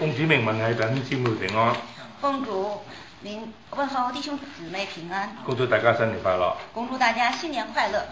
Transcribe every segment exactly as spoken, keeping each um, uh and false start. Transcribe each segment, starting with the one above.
奉主名問係等姊妹平安。 奉主名問候弟兄姊妹平安。 恭祝大家新年快樂。 恭祝大家新年快樂。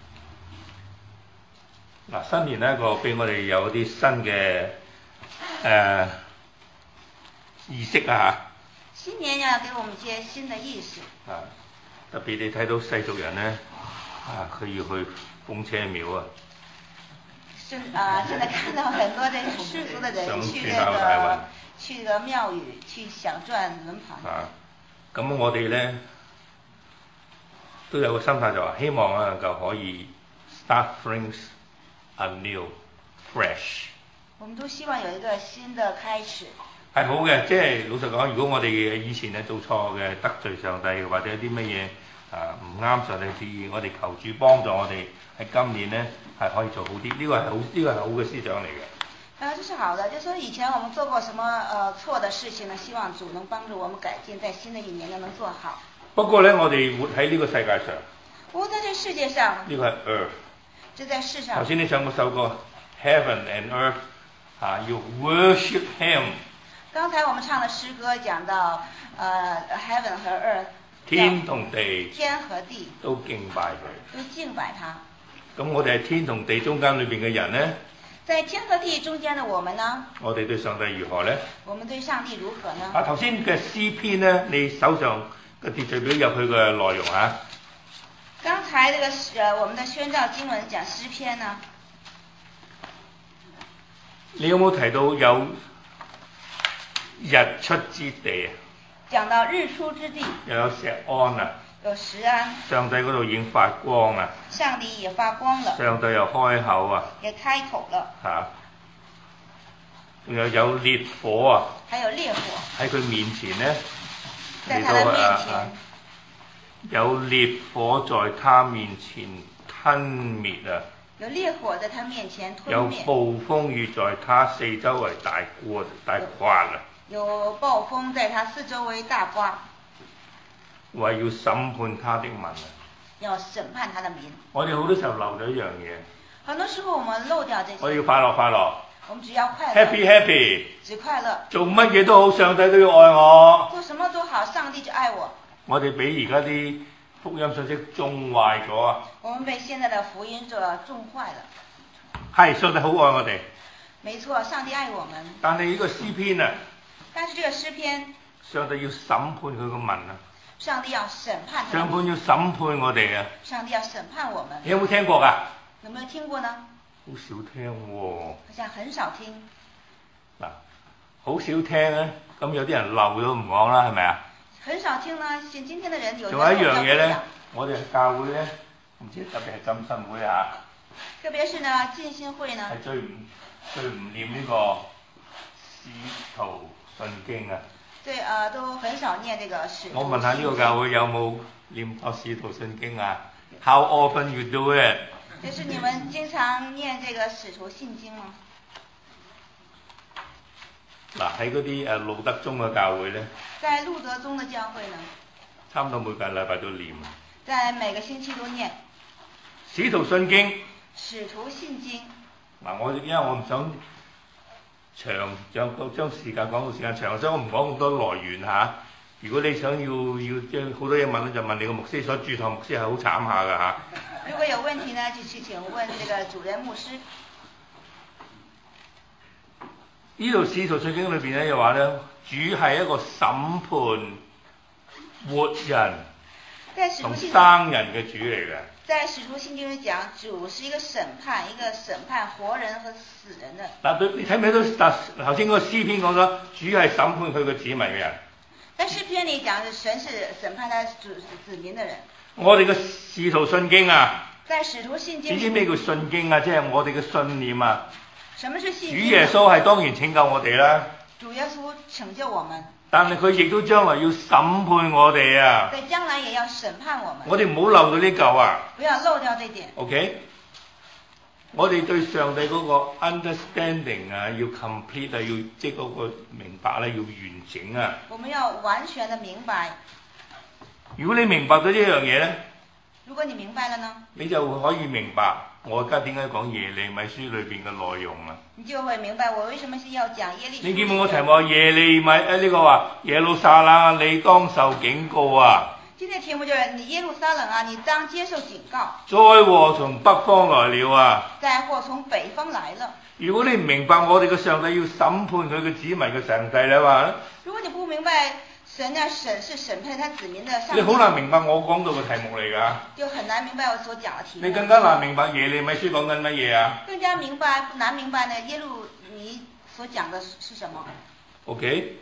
嗱，新年呢個俾我哋有啲新嘅誒意識啊。 新年要給我們一些新的意識。 啊，特別你睇到世俗人呢，啊，佢要去風車廟啊。 現啊，現在看到很多這世俗的人去這個去這個廟宇去想轉輪盤。 啊，咁我哋呢都有個心態就話，希望啊能夠可以 start things anew, fresh。 我們都希望有一個新的開始。 係好嘅，即係老實講，如果我哋以前咧做錯嘅得罪上帝，或者啲乜嘢啊唔啱上帝旨意，我哋求主幫助我哋喺今年呢係可以做好啲，呢、這個係好，呢、這個係好嘅思想嚟嘅。 啊，這是好的，就是說以前我們做過什麼呃錯的事情呢？希望主能幫助我們改進，在新的一年呢能做好。 不過呢，我哋活喺呢個世界上。 不過在這世界上。 呢個係 earth。 就在世上。 頭先你唱嗰首歌 Heaven and Earth 啊，要 worship Him。 剛才我們唱的詩歌講到，呃 Heaven 和 Earth。 天同地。 天和地。 都敬拜佢。 都敬拜他。 咁我哋喺天同地中間裏邊嘅人呢？ 在天和地中間的我們呢？ 我哋對上帝如何呢？ 我們對上帝如何呢？ 啊，頭先嘅詩篇呢，你手上嘅秩序表有佢嘅內容啊。 剛才這個呃我們的宣召經文講詩篇呢？ 你有冇提到有日出之地啊？ 講到日出之地。 又有錫安啊。 有錫安。 上帝嗰度已經發光啊。 上帝也發光了。 上帝又開口啊。 也開口了。 嚇、啊！仲有有烈火啊。 還有烈火。喺佢面前呢。 在他的面前。 啊、有烈火在他面前吞滅啊。 有烈火在他面前吞滅。 有暴風雨在他四周圍大過大刮啊。 有暴風在他四周圍大刮。 話要審判他的民啊。 要審判他的民。 我哋好多時候漏咗一樣嘢。 很多時候我們漏掉這些。 我要快樂快樂。 我們只要快樂。 Happy happy。 只快樂。 做乜嘢都好，上帝都要愛我。 做什麼都好，上帝就愛我。 我哋俾而家啲福音信息縱壞咗啊！ 我們被現在的福音者縱壞了。 係，上帝好愛我哋。 沒錯，上帝愛我們。 但係呢個詩篇啊。 但是這個詩篇。 上帝要審判佢個民啊。 上帝要審判。 上帝要審判我哋啊。 上帝要審判我們。 你有冇聽過㗎？ 有沒有聽過呢？ 好少聽喎。好像很少聽。 嗱，好少聽咧，咁有啲人漏咗唔講啦，係咪啊？ 很少聽呢，現今天的人有。 仲有一樣嘢咧，我哋教會咧，唔知特別係浸信會啊。 特別是呢，浸信會呢。 係最唔最唔念呢個使徒信經啊。對， 啊、呃，都很少念這個使徒。 我問下呢個教會有冇念過使徒信經啊 ？How often you do it？ 就是你們經常念這個使徒信經嗎？ 嗱，喺嗰啲誒路德宗嘅教會咧。 在路德宗嘅教會呢？ 差唔多每個禮拜都念。 在每個星期都念。 使徒信經。 使徒信經。嗱， 我因為我唔想長將將時間講到時間長，所以我唔講咁多來源嚇。如果你想要要將好多嘢問咧，就問你個牧師，所以駐堂牧師係好慘下㗎嚇。 如果有問題呢，就去請問這個主任牧師。 呢度使徒信經裏邊咧又話咧，主係一個審判活人同生人嘅主嚟嘅。 在使徒信經裏講，主是一個審判，一個審判活人和死人的。 嗱，對，你睇唔睇到？嗱，頭先嗰個詩篇講咗，主係審判佢個子民嘅人。 在詩篇裏講，神是審判他主子民嘅人。 我哋嘅使徒信經啊， 在使徒信經， 你知咩叫信經啊？即係我哋嘅信念啊。 什麼是信經？ 主耶穌係當然拯救我哋啦。 主耶穌拯救我們。 但係佢亦都將來要審判我哋啊。 在將來也要審判我們。 我哋唔好漏到呢嚿啊。 不要漏掉這點。 OK，我哋對上帝嗰個 understanding 啊，要 complete 啊，要即係嗰個明白咧，要完整啊。 我們要完全的明白。 如果你明白咗呢樣嘢咧， 如果你明白了呢？ 你就可以明白我而家點解講耶利米書裏邊嘅內容啦。 你就會明白我為什麼是要講耶利書。 你見唔見我題目話耶利米誒呢個話耶路撒冷啊，你當受警告啊！ 今天題目就是你耶路撒冷啊，你當接受警告。 災禍從北方來了啊！ 災禍從北方來了。 如果你唔明白我哋嘅上帝要審判佢嘅子民嘅上帝咧話， 如果你不明白神要審是審判他子民的上帝， 你好難明白我講到嘅題目嚟㗎。 就很難明白我所講嘅題目。 你更加難明白耶利米書講緊乜嘢啊？ 更加明白難明白呢？耶路你所講嘅是什麼 ？OK，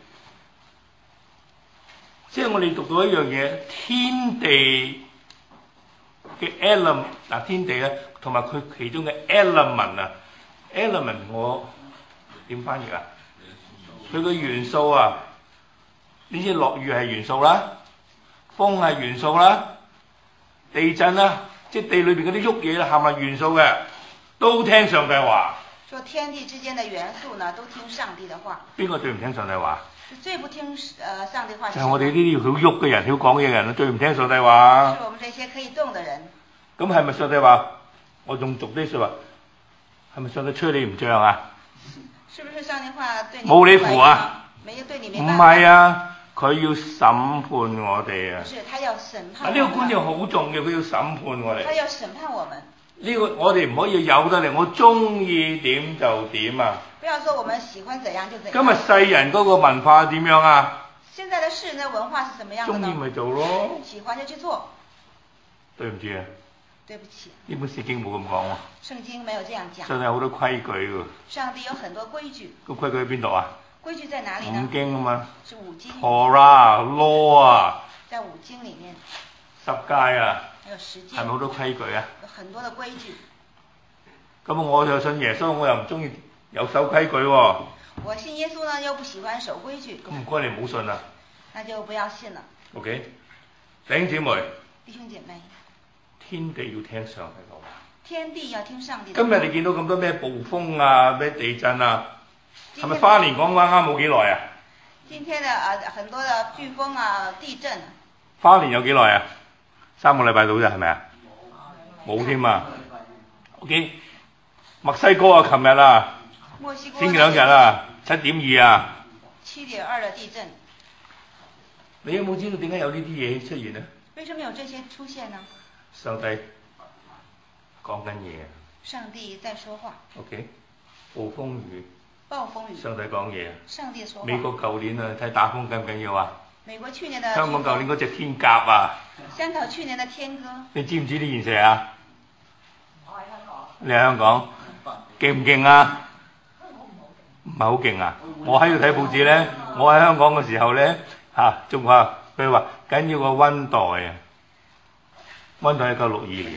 即係我哋讀到一樣嘢，天地嘅 element 嗱，天地咧同埋佢其中嘅 element 啊 ，element 我點翻譯啊？佢嘅元素啊，呢啲落雨係元素啦，風係元素啦，地震啦，即係地裏邊嗰啲喐嘢啦，係咪元素嘅？都聽上帝話。 說天地之間的元素呢，都聽上帝的話。邊個最唔聽上帝話？ 最不聽呃上帝話。 就係我哋呢啲好喐嘅人，好講嘢嘅人，最唔聽上帝話。 是我們這些可以動的人。 咁係咪上帝話？我仲俗啲説話，係咪上帝吹你唔脹啊？ 是不是上帝話對你冇你符啊？ 沒有對你明白。 唔係啊，佢要審判我哋啊。 不是，他要審判。 啊，呢個觀念好重要，佢要審判我哋。 他要審判我們。 呢、這個我哋唔可以有得嚟，我中意點就點啊！ 不要說我們喜歡怎樣就怎樣。 今日世人嗰個文化點樣啊？ 現在的世人的文化是什麼樣的呢？ 中意咪做咯。 喜歡就去做。 對唔住啊！ 對不起。 呢本聖經冇咁講喎。 聖經沒有這樣講。 上帝有好多規矩喎。 上帝有很多規矩。 個規矩喺邊度啊？ 規矩在哪裡呢？ 五經啊嘛。 是五經。 Torah law 啊。 在五經裡面。 十誡啊。 還有十誡。係咪好多規矩啊？ 有很多的規矩。 咁我又信耶穌，我又唔中意有守規矩喎。 我信耶穌呢，又不喜歡守規矩。 咁唔該你唔好信啦。 那就不要信了。 OK， 弟兄姊妹。 弟兄姐妹。 天地要聽上帝嘅話。 天地要聽上帝的話。 今日你見到咁多咩暴風啊、咩地震啊，係咪花蓮講啱啱冇幾耐啊？ 今天的啊很多的颶風啊、地震。 花蓮有幾耐啊？三個禮拜到啫，係咪啊？冇添啊。OK。墨西哥啊，琴日啊， 墨西哥先兩日啊，七點二啊， 七點二的地震。 你有冇知道點解有呢啲嘢出現呢？ 為什麼有這些出現呢？ 上帝講緊嘢。 上帝在說話。 OK， 暴風雨。 暴風雨。 上帝講嘢。 上帝說話。 美國舊年啊，睇打風緊唔緊要啊？ 美國去年的。 香港舊年嗰隻天鴿啊。 香港去年的天鴿。 你知唔知呢件事啊？我喺香港。你喺香港？勁唔勁啊？唔係好勁啊！我喺度睇報紙咧，我喺香港嘅時候咧嚇，仲話佢話緊要個溫黛啊，溫黛一九六二年，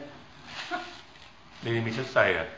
你哋未出世啊，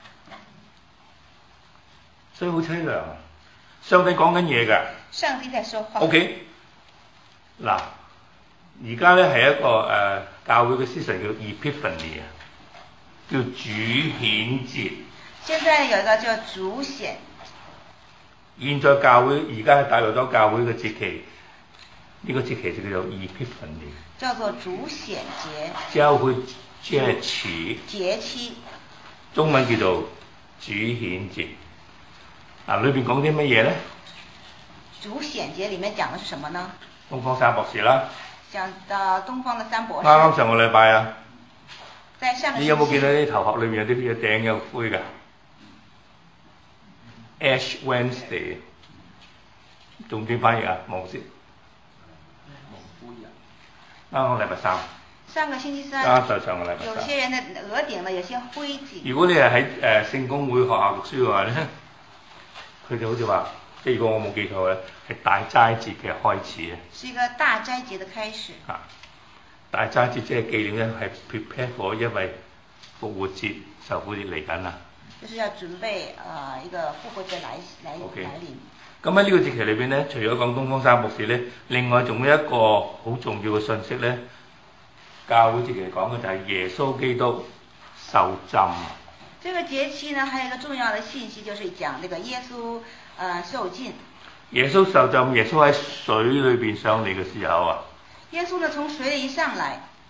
所以好凄涼啊！上帝講緊嘢㗎。上帝在說話。OK， 嗱，而家咧係一個誒、呃、教會嘅思想叫 Epiphany 啊。叫主顯節， 現在有一個叫主顯。 現在教會而家係帶入咗教會嘅節期，呢、這個節期就叫做 Epiphany， 叫做主顯節。 教會節期。 節期。 中文叫做主顯節。嗱，裏邊講啲乜嘢咧？ 主顯節裡面講嘅係什麼呢？ 東方三博士啦。講到東方嘅三博士。 啱啱上個禮拜啊。你有冇見到啲頭殼裏面有啲嘢頂有灰㗎 ？Ash Wednesday， 仲點翻譯啊？冇先。啱啱禮拜三。上個星期三。啱就上個禮拜三。 有些人嘅額頂呢有些灰跡。 如果你係喺誒聖公會學校讀書嘅話咧，佢哋好似話，即係如果我冇記錯咧，係大齋節嘅開始啊。是一個大齋節嘅開始。啊。大齋節即係紀念咧，係 prepare for 因為復活節受苦節嚟緊啦。就是要準備啊、呃、一個復活節來來、okay. 來臨。咁喺呢個節期裏邊咧，除咗講東方三博士咧，另外仲有一個好重要嘅信息咧，教會節期講嘅就係耶穌基督受浸。這個節期呢，還有一個重要的信息，就是講呢個耶穌呃受浸。耶穌受浸，耶穌喺水裏邊上嚟嘅時候啊。耶穌呢從水裏一上來，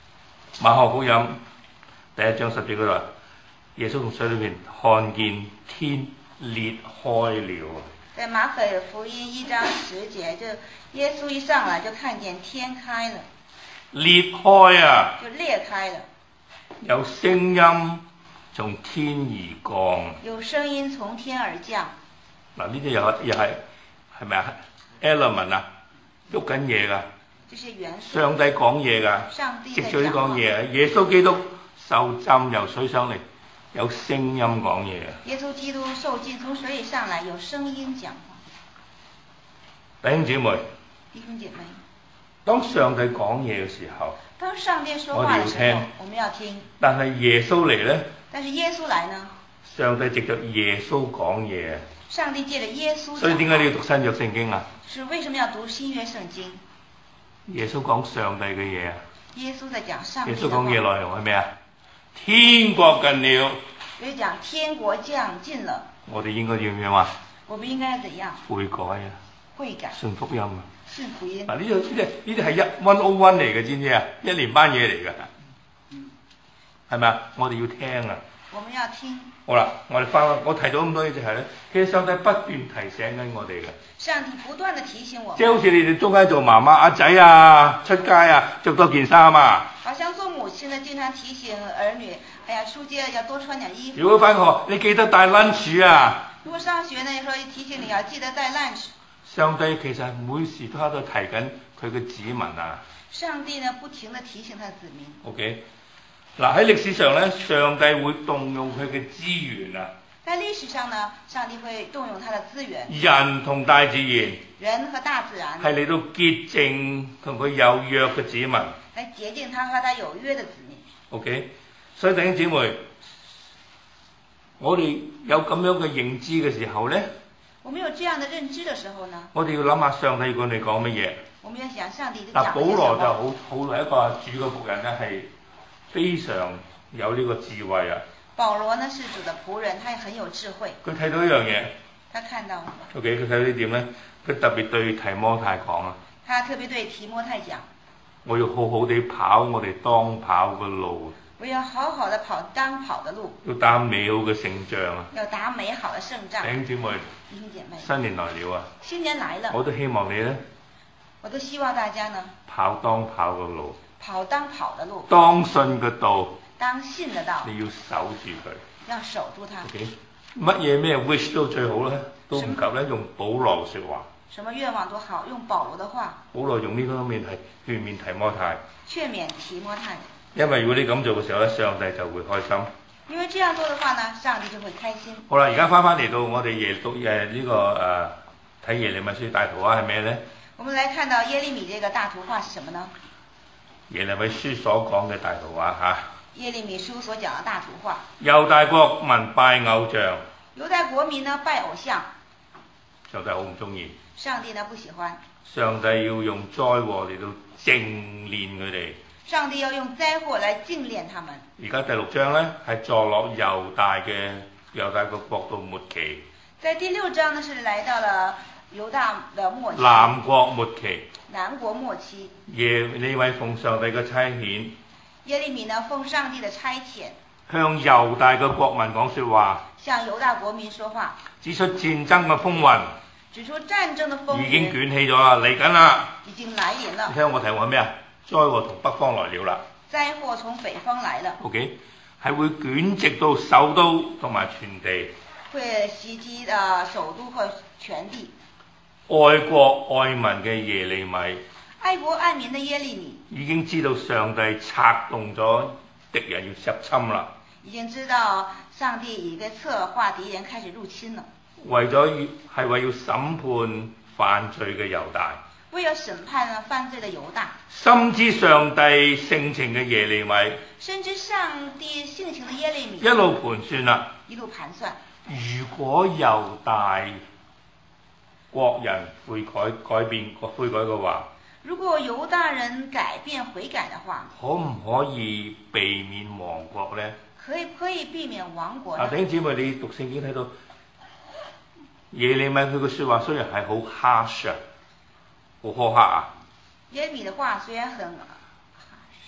馬可福音第一章十節嗰度，耶穌從水裏邊看見天裂開了。 在馬可福音一章十節，就耶穌一上來就看見天開了。 裂開啊！ 就裂開了。 有聲音從天而降。 有聲音從天而降。 嗱，呢啲又又係係咪啊 ？element 啊，喐緊嘢㗎。 這些元素。 上帝講嘢㗎。 上帝藉住呢講嘢，耶穌基督受浸由水上嚟，有聲音講嘢。 耶穌基督受浸從水裏上來，有聲音講話。 弟兄姊妹。 弟兄姐妹。 當上帝講嘢嘅時候， 當上帝說話嘅時候，我們要聽。 但係耶穌嚟呢？ 但是耶穌來呢？ 上帝藉着耶穌講嘢。 上帝借着耶穌講話。 所以點解你要讀新約聖經啊？ 是為什麼要讀新約聖經？ 耶穌講上帝嘅嘢啊。 耶穌在講上帝。 耶穌講嘢內容係咩啊？天國近了。 佢講天國將近了。 我哋應該點樣啊？ 我們應該怎樣？ 悔改啊！ 悔改。 信福音啊！ 信福音。 嗱，呢啲呢啲呢啲係一 one o one 嚟嘅，知唔知啊？一年班嘢嚟㗎，係咪啊？我哋要聽啊！ 我們要聽。好啦，我哋翻我提到咁多嘢就係咧，其實上帝不斷提醒緊我哋嘅。 上帝不斷地提醒我們。 即係好似你哋中間做媽媽，阿仔啊出街啊，着多件衫啊。 好像做母親呢，經常提醒兒女，哎呀，出街要多穿點衣服。 如果返學，你記得帶 lunch 啊。 如果上學呢，說提醒你要記得帶 lunch。 上帝其實每時都喺度提緊佢嘅子民啊。 上帝呢，不停地提醒他的子民。 OK。嗱，喺歷史上咧，上帝會動用佢嘅資源啊。 在歷史上呢，上帝會動用他的資源。 人同大自然。 人和大自然。 係嚟到潔淨同佢有約嘅子民。 嚟潔淨他和他有約嘅子民。 OK， 所以弟兄姊妹，我哋有咁樣嘅認知嘅時候咧， 我們有這樣的認知嘅時候呢， 我哋要諗下上帝要你講乜嘢。 我們要想上帝講嗱，保羅就好好一個主嘅僕人咧，係非常有呢個智慧啊。 保羅呢是主的僕人，他也很有智慧。 佢睇到一樣嘢。 他看到。 OK， 佢睇到呢點咧，佢特別對提摩太講啊。 他特別對提摩太講。 我要好好地跑我哋當跑嘅路。 我要好好地跑當跑的路。 要打美好嘅勝仗啊！ 要打美好的勝仗。 弟兄姊妹。 弟兄姐妹。 新年來了啊！ 新年來了。 我都希望你咧。 我都希望大家呢。 跑當跑嘅路。 跑當跑的路。 當信嘅道。 當信的道。 你要守住佢。 要守住它。 OK， 乜嘢咩 wish 都最好咧，都唔及咧用保羅説話。 什麼願望都好，用保羅的話。 保羅用呢方面係勸勉提摩太。 勸勉提摩太。因為如果你咁做嘅時候咧，上帝就會開心。 因為這樣做的話呢，上帝就會開心。 好啦，而家翻返嚟到我哋耶讀誒呢個誒睇耶利米書大圖畫係咩咧？ 我們來看到耶利米這個大圖畫是什麼呢？ 耶利米書所講嘅大圖畫嚇。 耶利米書所講嘅大圖畫。 猶大國民拜偶像。 猶大國民呢拜偶像。 上帝好唔中意。 上帝呢不喜歡。 上帝要用災禍嚟到淨練佢哋。 上帝要用災禍來淨練他們。 而家第六章呢，係坐落猶大嘅猶大個國度末期。 在第六章呢，是來到了猶大的末期。 南國末期。 南國末期。 耶利米奉上帝嘅差遣。 耶利米呢奉上帝的差遣。 向猶大嘅國民講說話。 向猶大國民說話。 指出戰爭嘅風雲。 指出戰爭的風雲。 已經捲起咗啦，嚟緊啦。 已經來臨了。 你聽我題目係咩啊？災禍從北方來了啦。 災禍從北方來了。 OK， 係會捲直到首都同埋全地。 會襲擊啊首都和全地。 愛國愛民嘅耶利米。 愛國愛民的耶利米。已經知道上帝策動咗敵人要入侵啦。已經知道上帝已經策劃敵人開始入侵了。為咗係為要審判犯罪嘅猶大。為了審判犯罪的猶大。深知上帝性情嘅耶利米。深知上帝性情的耶利米。一路盤算啦。一路盤算。如果猶大國人悔改改變悔改嘅話。如果猶大人改變悔改的話。可唔可以避免亡國呢？可以可以避免亡國呢。啊，弟兄姊妹，你讀聖經睇到耶利米佢嘅説話雖然係好 harsh 好苛刻啊！耶利米的話雖然很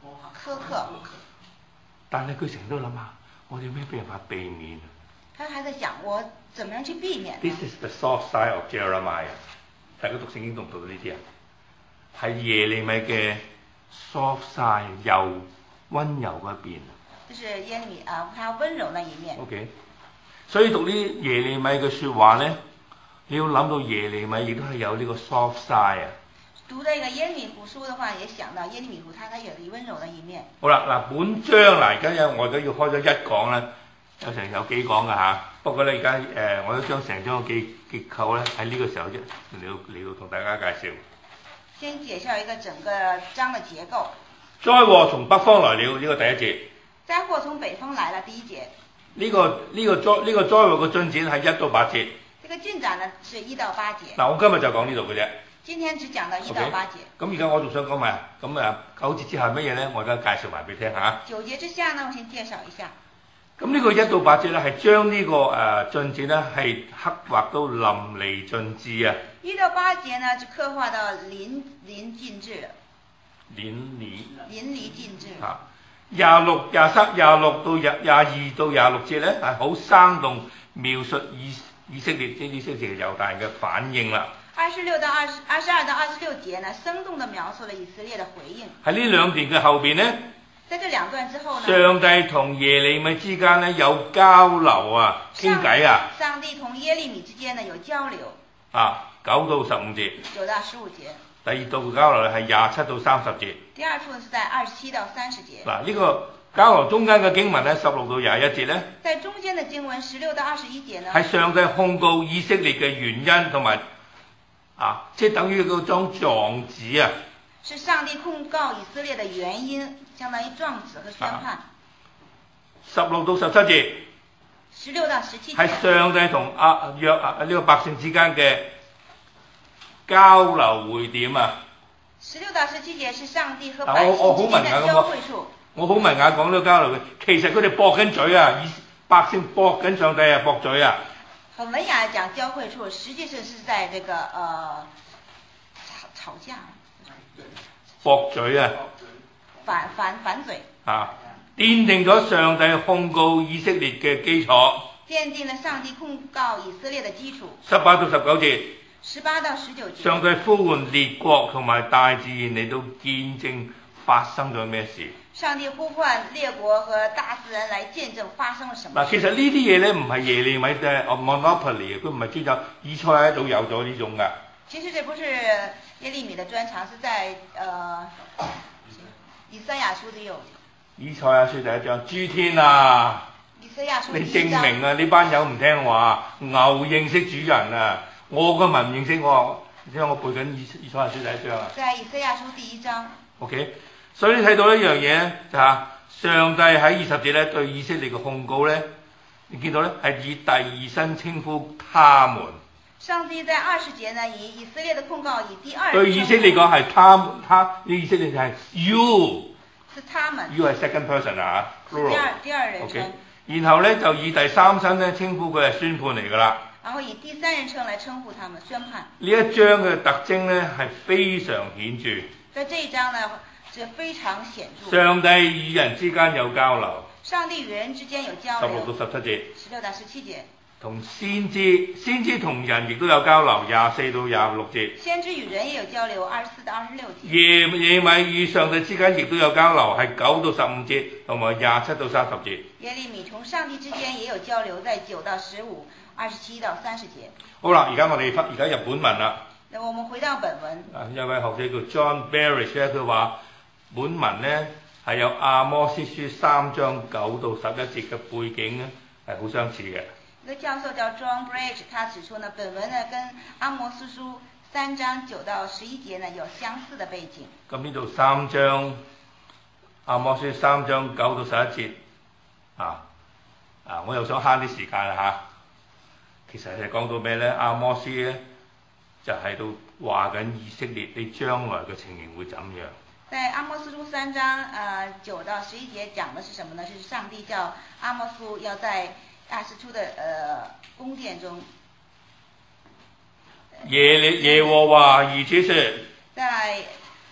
苛刻。 但係佢成日都諗下，我哋有咩辦法避免？ 他還在想我怎麼樣去避免。 This is the soft side of Jeremiah。大家讀聖經讀唔讀到呢啲啊？係耶利米嘅 soft side， 又温柔嗰一邊。 就是耶利米啊，他温柔那一面。OK。 所以讀呢耶利米嘅説話咧，你要諗到耶利米亦都係有呢個 soft side 啊。 讀這個耶利米書嘅話，也想到耶利米書，他他有啲温柔嘅一面。 好啦，嗱本章嗱，而家有我都要開咗一講啦，有成有幾講㗎嚇。不過咧，而家誒我都將成章嘅結結構咧喺呢個時候啫，嚟到嚟到同大家介紹。 先介紹一個整個章嘅結構。 災禍從北方來了，呢個第一節。 災禍從北方來了，第一節。 呢個呢個災呢個災禍嘅進展係一到八節。 這個進展呢是一到八節。 嗱，我今日就講呢度嘅啫。 今天只講到一到八節。 咁而家我仲想講埋，咁啊九節之後係乜嘢咧？我而家介紹埋俾你聽嚇。 九節之下呢，我先介紹一下。 咁呢個一到八節咧，係將呢個誒進展咧係刻畫到淋漓盡致啊！ 一到八節呢，就刻畫到淋漓盡致。 淋漓。 淋漓盡致。 嚇！廿六、廿三、廿六到廿廿二到廿六節咧，係好生動描述以以色列即係以色列猶大人嘅反應啦。 二十六到二十二十二到二十六節呢，生動地描述了以色列的回應。 喺呢兩段嘅後邊呢， 在這兩段之後呢， 上帝同耶利米之間呢有交流啊，傾偈啊。 上帝同耶利米之間呢有交流。 啊，九到十五節。 九到十五節。 第二度交流係廿七到三十節。 第二處是在二十七到三十節。 嗱，呢個交流中間嘅經文咧，十六到廿一節咧。 在中間嘅經文十六到二十一節呢， 係上帝控告以色列嘅原因同埋啊，即係等於嗰張狀紙啊。 是上帝控告以色列嘅原因，相當於狀紙和宣判。 十六到十七節。 十六到十七節。 係上帝同阿約啊呢個百姓之間嘅交流會點啊？ 十六到十七節是上帝和百姓之間嘅交匯處。 我好文雅講呢個交流嘅，其實佢哋駁緊嘴啊，以百姓駁緊上帝啊，駁嘴啊。 很文雅講交匯處，實際上是在這個呃吵吵架。 駁嘴啊。 反反反嘴。 啊，奠定咗上帝控告以色列嘅基礎。 奠定了上帝控告以色列嘅基礎。 十八到十九節。 十八到十九節。 上帝呼喚列國同埋大自然嚟到見證發生咗咩事。 上帝呼喚列國和大自然來見證發生了什麼事。 嗱，其實呢啲嘢咧唔係耶利米嘅 monopoly， 佢唔係專有，以賽亞度有咗呢種㗎。 其實這不是耶利米的專長，是在呃以賽亞書都有。以賽亞書第一章，諸天啊！ 以賽亞書你證明啊，呢班友唔聽話，牛認識主人啊！我個民唔認識我，你聽我背緊以以賽亞書第一章啊。 在以賽亞書第一章。 OK， 所以你睇到一樣嘢咧，就係上帝喺二十節咧對以色列嘅控告咧，你見到咧係以第二身稱呼他們。 上帝在二十節呢，以以色列的控告以第二。 對以色列講係他們，他呢以色列就係 you。 是他們。 you 係 second person 啊， 第二第二人稱。 Okay，然後咧就以第三身咧稱呼佢係宣判嚟㗎啦。 然後以第三人稱來稱呼他們宣判。 呢一章嘅特徵咧係非常顯著。 在這一章呢，是非常顯著。 上帝與人之間有交流。 上帝與人之間有交流。 十六到十七節。 十六到十七節。 同先知，先知同人亦都有交流，廿四到廿六節。 先知與人也有交流，二十四到二十六節。 耶耶米與上帝之間亦都有交流，係九到十五節，同埋廿七到三十節。 耶利米同上帝之間也有交流，在九到十五、二十七到三十節。 好啦，而家我哋翻而家日本文啦。 那我們回到本文。 啊，有位學者叫 John Barish 咧，佢話本文咧係有阿摩司書三章九到十一節嘅背景咧係好相似嘅。 一個教授叫 John Bridge， 他指出呢，本文呢跟阿摩司書三章九到十一節呢有相似的背景。 咁呢度三章阿摩司書三章九到十一節啊啊，我又想慳啲時間啦嚇。其實係講到咩咧？阿摩司咧就喺度話緊以色列你將來嘅情形會怎樣？ 在阿摩司書三章呃九到十一節講的是什麼呢？是上帝叫阿摩司要在亞述出的呃宮殿中， 耶耶和華如此說， 在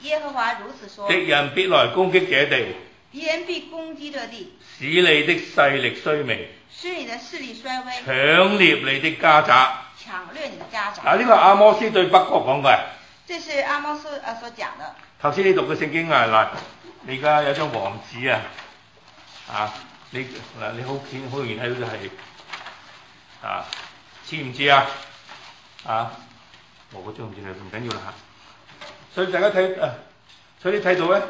耶和華如此說。 敵人必來攻擊這地。 敵人必攻擊這地。 使你的勢力衰微。 使你的勢力衰微。 搶掠你的家宅。 搶掠你的家宅。 嗱，呢個阿摩斯對北國講嘅。 這是阿摩斯啊所講的。 頭先你讀嘅聖經啊，嗱，你而家有張黃紙啊，啊，你嗱你好顯好容易睇到就係、是、啊，似唔似啊？啊，我嗰張唔知你唔緊要啦嚇。所以大家睇啊，所以你睇到咧，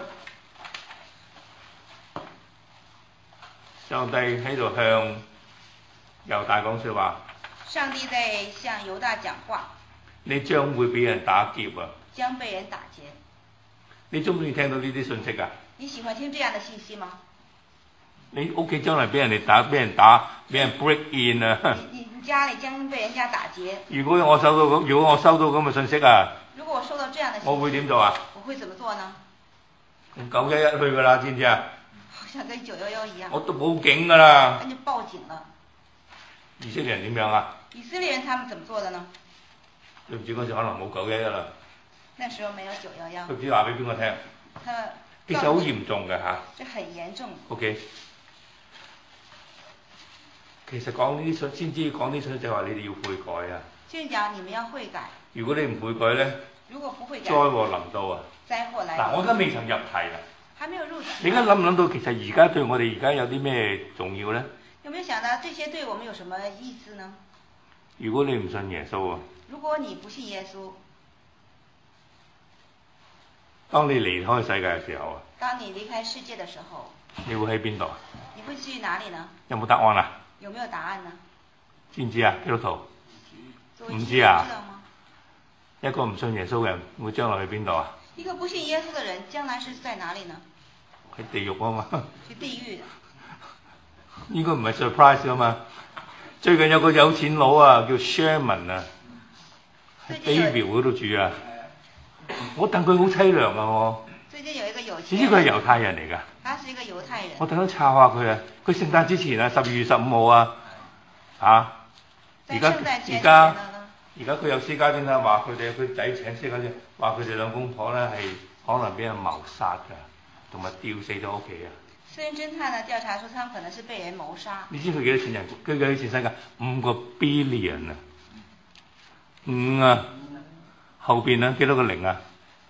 上帝喺度向猶大講説話。 上帝在向猶大講話。 你將會俾人打劫啊！ 將被人打劫。 你中唔中意聽到呢啲信息啊？ 你喜歡聽這樣的信息嗎？ 你屋企將來俾人哋打，俾人打，俾人 break in 啊！ 你你家裡將被人家打劫。 如果我收到咁，如果我收到咁嘅信息啊， 如果我收到這樣的信息， 我會點做啊？ 我會怎麼做呢？ 用九一一去㗎啦，知唔知啊？ 好像跟九一一一樣。 我都報警㗎啦。 那就報警了。 以色列人點樣啊？ 以色列人他們怎麼做的呢？ 對唔住，嗰時可能冇九一一啦。 那時候沒有九一一。 佢唔知話俾邊個聽？其實好嚴重嘅嚇。 這很嚴重。 OK。其實講呢啲信，先知講呢啲信就係話你哋要悔改啊。先講你們要悔改。 如果你唔悔改咧， 如果不悔改， 災禍臨到啊。 災禍來。 嗱，我而家未曾入題啊。 還沒有入題。 你而家諗唔諗到其實而家對我哋而家有啲咩重要咧？ 有沒有想到這些對我們有什麼意思呢？ 如果你唔信耶穌啊。 如果你不信耶穌， 當你離開世界嘅時候啊。 當你離開世界嘅時候。 你會喺邊度啊？ 你會去哪裡呢？ 有冇答案啊？ 有沒有答案呢？ 知唔知啊？基督徒？唔知啊？一個唔信耶穌嘅人會將來去邊度啊？ 一個不信耶穌嘅人將來是在哪裡呢？ 喺地獄啊嘛。 去地獄。 應該唔係 surprise 啊嘛。最近有個有錢佬啊，叫 Sherman 啊，喺 Bayview 嗰度住啊。我戥佢好凄涼啊我。最近有一個有錢。你知佢係猶太人嚟㗎？ 他是一個猶太人。 我特登抄下佢啊！佢聖誕之前啊，十二月十五號啊，嚇！而家而家而家佢有私家偵探話佢哋佢仔請私家偵探話佢哋兩公婆咧係可能俾人謀殺㗎，同埋吊死咗屋企啊！ 私人偵探呢調查說，他們可能是被人謀殺。你知佢幾多錢人？佢幾多錢身家？五個 billion 啊！五啊！後邊啊幾多個零啊？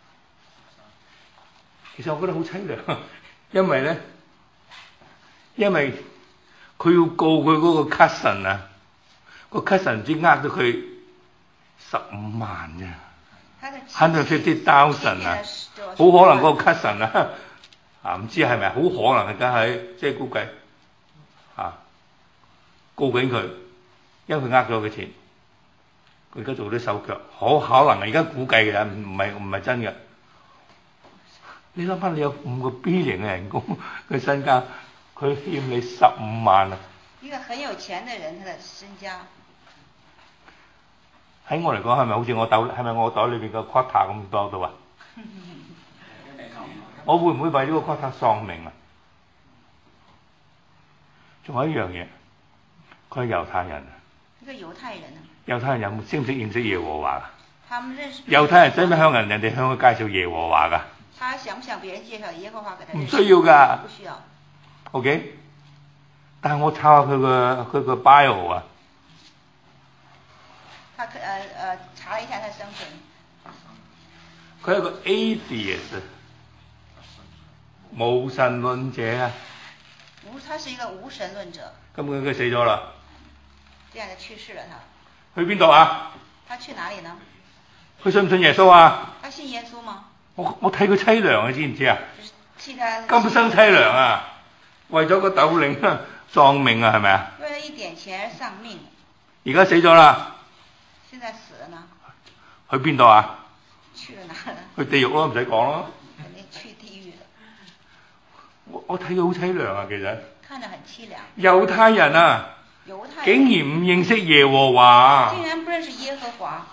其實我覺得好凄涼，因為咧，因為佢要告佢嗰個 cousin 啊，個 cousin 唔知呃咗佢十五萬啫，hundred fifty thousand 啊，好可能嗰個 cousin 啊，啊唔知係咪？好可能係梗係即係估計啊，告緊佢，因為佢呃咗佢錢，佢而家做啲手腳，好可能係而家估計嘅，唔係唔係真嘅。你諗下，你有五個 billion 嘅人工，佢身家，佢欠你十五萬啊！ 一個很有錢嘅人，他的身家喺我嚟講係咪好似我袋係咪我袋裏邊個 quota 咁多到啊？我會唔會為呢個 quota 喪命啊？仲有一樣嘢，佢係猶太人啊！ 一個猶太人啊！ 猶太人有冇識唔識認識耶和華啊？ 他們認識。 猶太人使唔使向人人哋向佢介紹耶和華㗎？ 他想唔想別人介紹耶和華給他？ 唔需要㗎。 不需要。 OK，但係我抄下佢個佢個 bio 啊。 他誒誒、呃、查了一下他生平。 佢係個 atheist，無神論者啊。 無，他是一個無神論者。 根本佢死咗啦。 這樣就去世了他。 去邊度啊？ 他去哪裡呢？ 佢信唔信耶穌啊？ 他信耶穌嗎？ 我我替佢凄涼啊，知唔知啊？ 替他今生凄涼啊！為咗個斗零喪命啊，係咪啊？ 為了一點錢而喪命。而家死咗啦。 現在死了呢？ 去邊度啊？ 去了哪了？ 去地獄咯，唔使講咯。 肯定去地獄了。 我我睇佢好凄涼啊，其實。 看得很凄涼。 猶太人啊！ 猶太人竟然唔認識耶和華。 竟然不認識耶和華。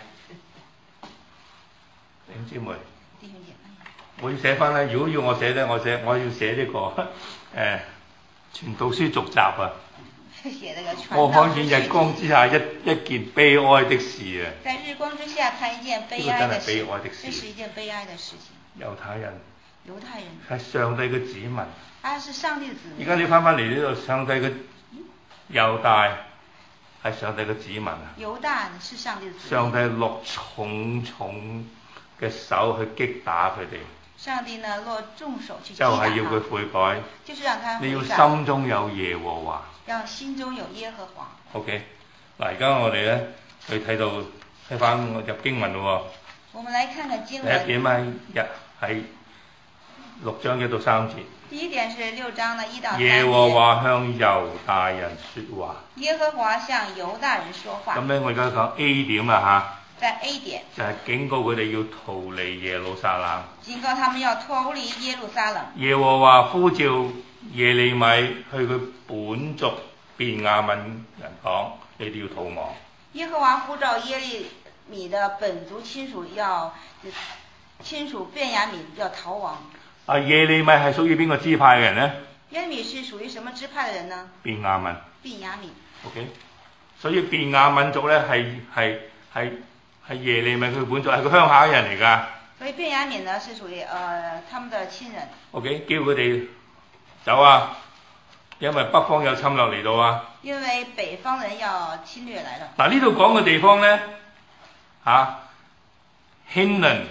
弟兄姊妹。我要寫翻咧，如果要我寫咧，我寫我要寫呢、這個誒《傳道書續集》啊。我看見日光之下一一件悲哀的事啊！ 在日光之下看一件悲哀的事， 悲哀的事， 這是一件悲哀的事情。 猶太人。 猶太人係上帝嘅子民。 他是上帝的子民。 而家你翻返嚟呢度，上帝嘅猶大係上帝嘅子民啊。 猶大是上帝的子民。 上帝落重重嘅手去擊打佢哋。 上帝呢落重手去擊打就係要佢悔改。 就是讓他悔改。 你要心中有耶和華。 要心中有耶和華。 OK， 嗱而家我哋咧去睇到睇翻入經文咯喎。 我們來看看經文。 第一點係日喺六章一到三節。 第一點是六章的一到三節。 耶和華向猶大人說話。 耶和華向猶大人說話。 咁咧，我而家講 A 點啦嚇。 在 A 點。就係警告佢哋要逃離耶路撒冷。 警告他們要脫離耶路撒冷。 耶和華呼召耶利米去佢本族便雅憫人講：你哋要逃亡。 耶和華呼召耶利米的本族親屬要親屬便雅憫要逃亡。啊， 耶利米係屬於邊個支派嘅人呢？ 耶利米是屬於什麼支派嘅人呢？ 便雅憫。 便雅憫。 OK， 所以便雅憫族咧係係係係耶利米佢本族係個鄉下人嚟㗎。 所以便雅憫呢是屬於呃他們的親人。 OK， 叫佢哋走啊，因為北方有侵略嚟到啊。 因為北方人要侵略來了。 嗱呢度講嘅地方咧嚇 Hinnon。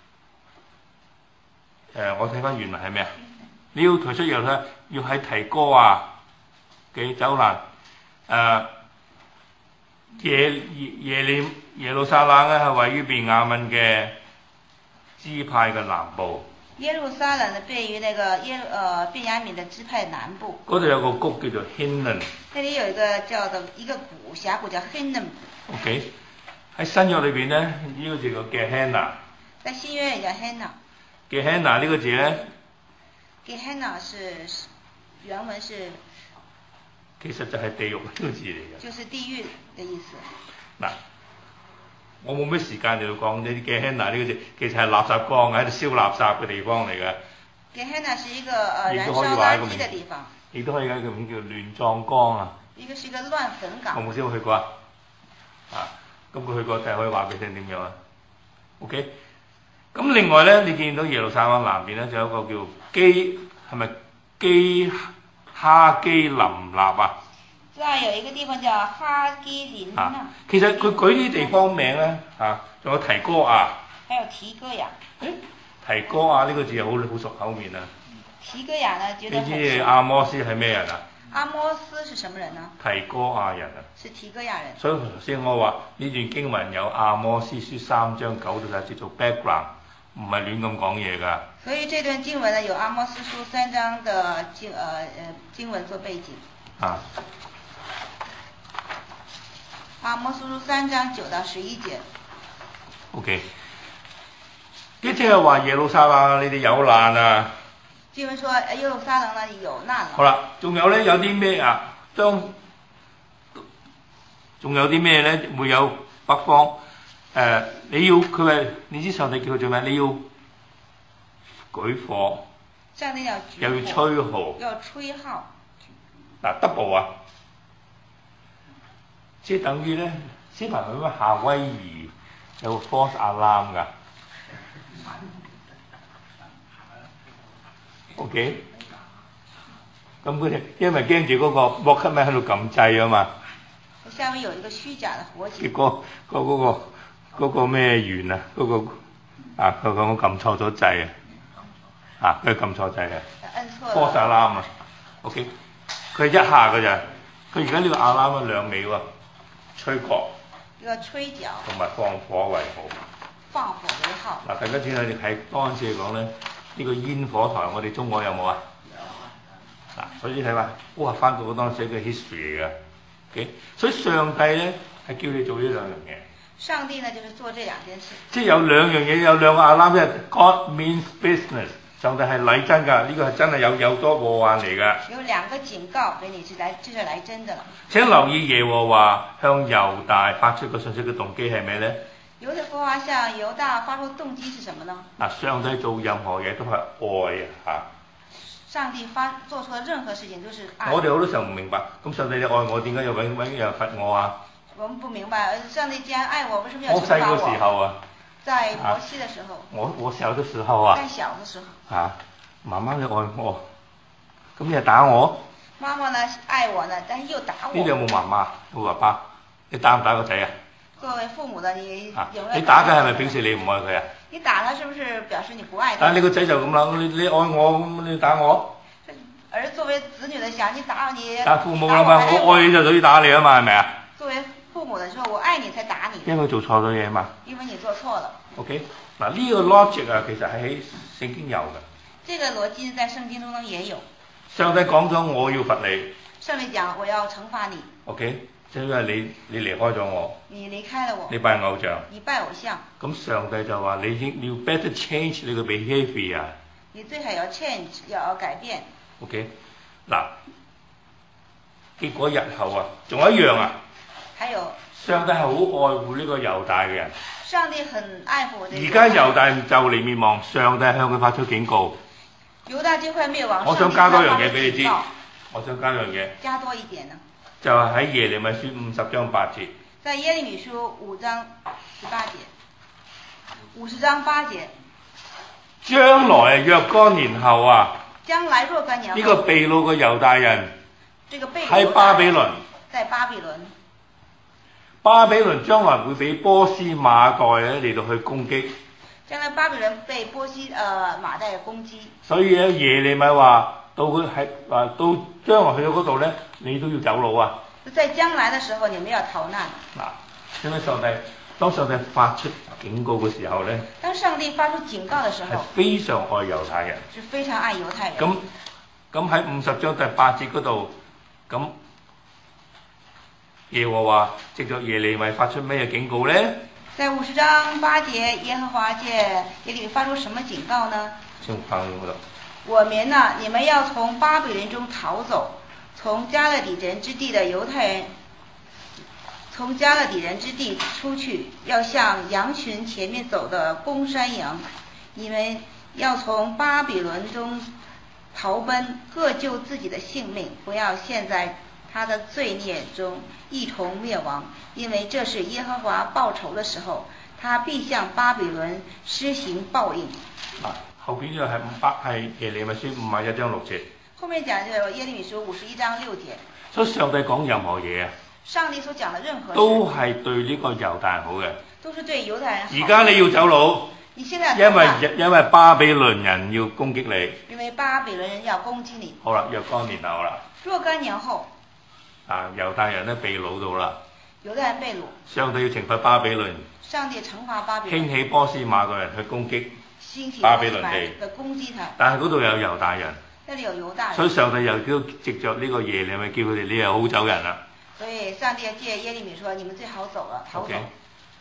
誒，我睇翻原文係咩啊？你要退出耶路撒冷，要喺提哥亞嘅走難。誒耶耶耶利耶路撒冷咧係位於便雅憫嘅支派嘅南部。 耶路撒冷呢位於那個耶呃便雅憫嘅支派南部。 嗰度有個谷叫做 Hinnon。 那裡有一個叫做一個谷峽谷叫 Hinnom。OK， 喺新約裏邊咧，呢個字叫 Gehenna。 在新約也叫 Henna。 Gehenna 呢個字咧 Gehenna 是原文是， 其實就係地獄呢個字嚟嘅。 就是地獄嘅意思。 嗱，我冇咩時間嚟到講呢啲 Gehenna 呢個字，其實係垃圾缸，喺度燒垃圾嘅地方嚟嘅。 Gehenna 是一個呃燃燒垃圾嘅地方。 亦都可以講一個名叫亂葬崗啊。 一個是一個亂墳崗。 我冇先去過啊。啊，咁佢去過，就係可以話俾你聽點樣啊 ？OK。咁另外咧，你見到耶路撒冷南邊咧，仲有一個叫基係咪基哈基林納啊？ 即係有一個地方叫哈基林納。啊， 其實佢舉啲地方名咧嚇，仲有提哥亞。 還有提哥亞。誒， 提哥亞呢個字好好熟口面啊。 提哥亞呢？覺得你知阿摩斯係咩人啊？ 阿摩斯是什麼人呢？ 提哥亞人啊。 是提哥亞人。所以頭先我話呢段經文有阿摩斯書三章九到十節做 background。唔係亂咁講嘢㗎。 所以這段經文呢，有阿摩斯書三章的經呃呃經文做背景。啊。阿摩斯書三章九到十一節。 OK。即係話耶路撒冷你哋有難啊。 經文說耶路撒冷呢有難了。 好啦，仲有咧有啲咩啊？將仲有啲咩咧？會有北方。誒、呃，你要佢係，你知上帝叫佢做咩？你要舉火， 上帝要舉火， 又要吹號， 要吹號。 嗱 double 啊，即係等於咧，小朋友咩夏威夷有個 false alarm 㗎。OK， 咁佢哋因為驚住嗰個 Walkman 喺度撳掣啊嘛。 下面有一個虛假的火警。 結果嗰嗰個。嗰個咩員啊？嗰、那個啊，佢講我撳錯咗掣啊！啊，佢撳錯掣啊！ 按錯。 false alarm啊 ！OK， 佢一下㗎咋？佢而家呢個 alarm 啊兩尾喎，吹角。 呢個吹角。同埋放火為號。 放火為號。嗱， 大家知道你喺當時嚟講咧，呢、這個煙火台我哋中國有冇啊？有啊。嗱，所以睇下，哇！翻到嗰當時嘅 history 嚟㗎。OK， 所以上帝咧係叫你做呢兩樣嘢。 上帝呢，就是做這兩件事。 即係有兩樣嘢，有兩個 alarm， 即係 God means business。上帝係嚟真㗎，呢、這個係真係有有多禍患嚟㗎。 有兩個警告俾你，是來，這是來真的啦。 請留意耶和華向猶大發出個信息嘅動機係咩咧？ 耶和華向猶大發出動機是什麼呢？ 嗱，上帝做任何嘢都係愛啊！ 上帝發做出的任何事情都是愛。 我哋好多時候唔明白，咁上帝你愛我，點解要揾揾人罰我啊？ 我們不明白，上帝既然愛我，為什麼要懲罰我？ 我細個時候啊， 在摩西的時候， 我我小的時候啊， 在小的時候， 啊，媽媽你愛我，咁你又打我？ 媽媽呢愛我呢，但是又打我。 呢度有冇媽媽？有冇爸爸？你打唔打個仔啊？ 作為父母的你有沒有？ 你打佢係咪表示你唔愛佢啊？ 你打他是不是表示你不愛他？ 但係你個仔就咁啦，你你愛我咁你打我？ 而作為子女的想，你打你。 但父母啦嘛，我愛你就等於打你啊嘛，係咪啊？ 作為父母的時候，我愛你才打你。 因為做錯咗嘢嘛。 因為你做錯了。 OK， 嗱呢個 logic 啊，其實係喺聖經有嘅。 這個邏輯在聖經中也有。 上帝講咗我要罰你。 上帝講我要懲罰你。OK。 即係因為你你離開咗我， 你離開了我， 你拜偶像， 你拜偶像， 咁上帝就話你應要 better change 你個 behaviour 啊， 你最好要 change 要改變。OK， 嗱，結果日後啊，仲有一樣啊， 還有上帝係好愛護呢個猶大嘅人， 上帝很愛護我哋。 而家猶大就嚟滅亡，上帝向佢發出警告。 猶大就快滅亡， 我想加多樣嘢俾你知，我想加樣嘢。 加多一點呢？ 就係喺耶利米書五十章八節， 在耶利米書五章十八節，五十章八節。 將來若干年後啊， 將來若干年後， 呢個被擄嘅猶大人， 這個被擄喺巴比倫， 在巴比倫， 巴比倫將來會俾波斯馬代咧嚟到去攻擊。 將來巴比倫被波斯呃馬代攻擊。所以咧耶利米話。到佢喺啊，到將來去到嗰度咧，你都要走佬啊！ 在將來嘅時候，你們要逃難。 嗱，因為上帝當上帝發出警告嘅時候咧， 當上帝發出警告嘅時候， 係非常愛猶太人。 是非常愛猶太人。 咁咁喺五十章第八節嗰度，咁耶和華藉着耶利米發出咩警告咧？ 在五十章八節，耶和華借耶利米發出什麼警告呢？ 請翻嗰度。 我民呢，你們要從巴比倫中逃走，從迦勒底人之地的猶太人，從迦勒底人之地出去，要像羊群前面走的公山羊。你們要從巴比倫中逃奔，各救自己的性命，不要陷在他的罪孽中一同滅亡，因為這是耶和華報仇的時候，他必向巴比倫施行報應。 啊後邊呢個係五百係耶利米書五十一章六節。 後面講就耶利米書五十一章六節。 所以上帝講任何嘢啊， 上帝所講的任何都係對呢個猶太人好嘅。 都是對猶太人好。 而家你要走佬。 你現在因為因為巴比倫人要攻擊你。 因為巴比倫人要攻擊你。 好啦，若干年後啦。 若干年後。 啊，猶太人咧被擄到啦。 猶太人被擄。 上帝要懲罰巴比倫。 上帝懲罰巴比倫。 興起波斯馬代人去攻擊。 巴比倫地，但係嗰度有猶大人， 那裡有猶大人， 所以上帝又叫藉着呢個耶利米叫佢哋，你係好走人啦。 所以上帝借耶利米說：你們最好走了，逃走。Okay.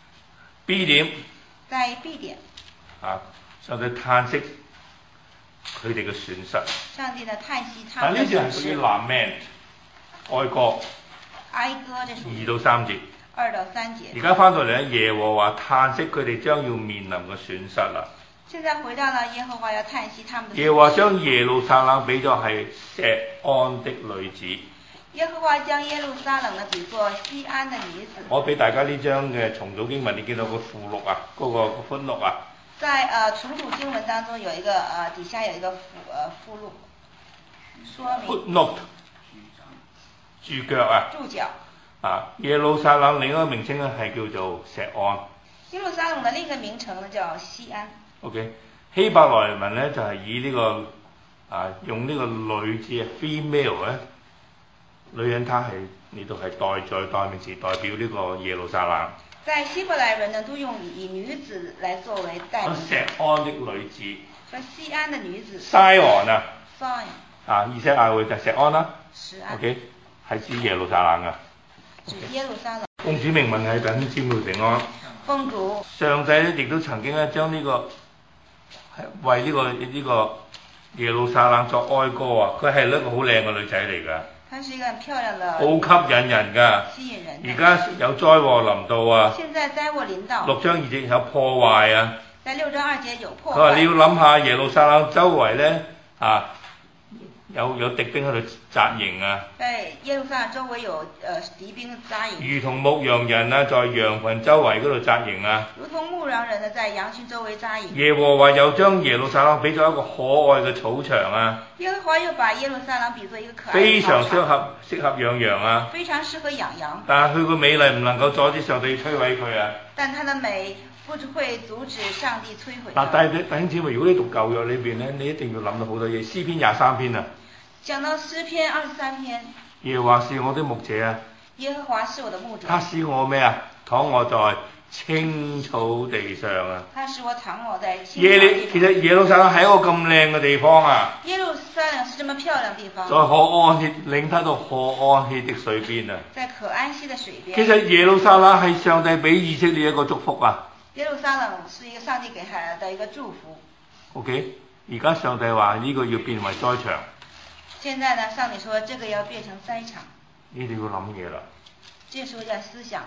B 點， 在 B 點， 啊，上帝嘆息佢哋嘅損失。 上帝嘅嘆息他們。但呢段係屬於 lament 哀歌。 哀歌這屬於二到三節。 二到三節。 而家翻到嚟咧，耶和華嘆息佢哋將要面臨嘅損失啦。 現在回到了耶和華要嘆息他們的。 耶和華將耶路撒冷比作係錫安的女子。 耶和華將耶路撒冷呢比作錫安的女子。 我俾大家呢張嘅重組經文，你見到個附錄啊，嗰、那個寬錄啊。 在呃重組經文當中有一個呃底下有一個附呃附錄，說明。 Footnote。注腳啊。 注腳。 啊，耶路撒冷另一個名稱咧係叫做錫安。 耶路撒冷的另一個名稱呢叫錫安。 OK， 希伯來文咧就係、是、以呢、這個啊用呢個女字 female 咧，女人她係呢度係代在代名詞代表呢個耶路撒冷。 在希伯來文呢都用以女子來作為代名詞。 錫安的女子。 說錫安的女子。 Sion 啊。 Sion。 啊，以西亞會就錫安啦。 錫安。 OK， 係指耶路撒冷噶。 指耶路撒冷。 奉主名問係等姊妹平安。 奉主。 上帝咧亦都曾經咧將呢個。為呢、這個呢、這個耶路撒冷作哀歌啊！佢係一個好靚嘅女仔嚟㗎。 她是一個很漂亮的。 好吸引人㗎。 吸引人。而家有災禍臨到啊！ 現在災禍臨到。 六章二節有破壞啊！ 在六章二節有破壞。 佢話你要諗下耶路撒冷周圍咧啊， 有有敵兵喺度紮營啊！ 在耶路撒冷周圍有呃敵兵紮營。 如同牧羊人啊，在羊群周圍嗰度紮營啊！ 如同牧羊人呢，在羊群周圍紮營。 耶和華又將耶路撒冷俾咗一個可愛嘅草場啊！ 耶和華又把耶路撒冷比作一個可愛嘅非常適合適合養羊啊！ 非常適合養羊。 但係佢個美麗唔能夠阻止上帝摧毀佢啊！ 但它的美不會阻止上帝摧毀。 嗱，但係弟兄姊妹，如果你讀舊約裏邊咧，你一定要諗到好多嘢。詩篇廿三篇啊！ 講到詩篇二十三篇， 耶和華是我的牧者啊！ 耶和華是我的牧者。 他使我咩啊？躺臥在青草地上啊！ 他使我躺臥在青草耶地上。 其實耶路撒冷係一個咁靚嘅地方啊！ 耶路撒冷是這麼漂亮的地方。 在可安歇，領他到可安歇的水邊啊！ 在可安息的水邊。 其實耶路撒冷係上帝俾以色列一個祝福啊！ 耶路撒冷是一個上帝給他的一個祝福。 OK， 而家上帝話呢個要變為災場。 現在呢，上帝說這個要變成災場。 呢度要諗嘢啦。 這時候要思想。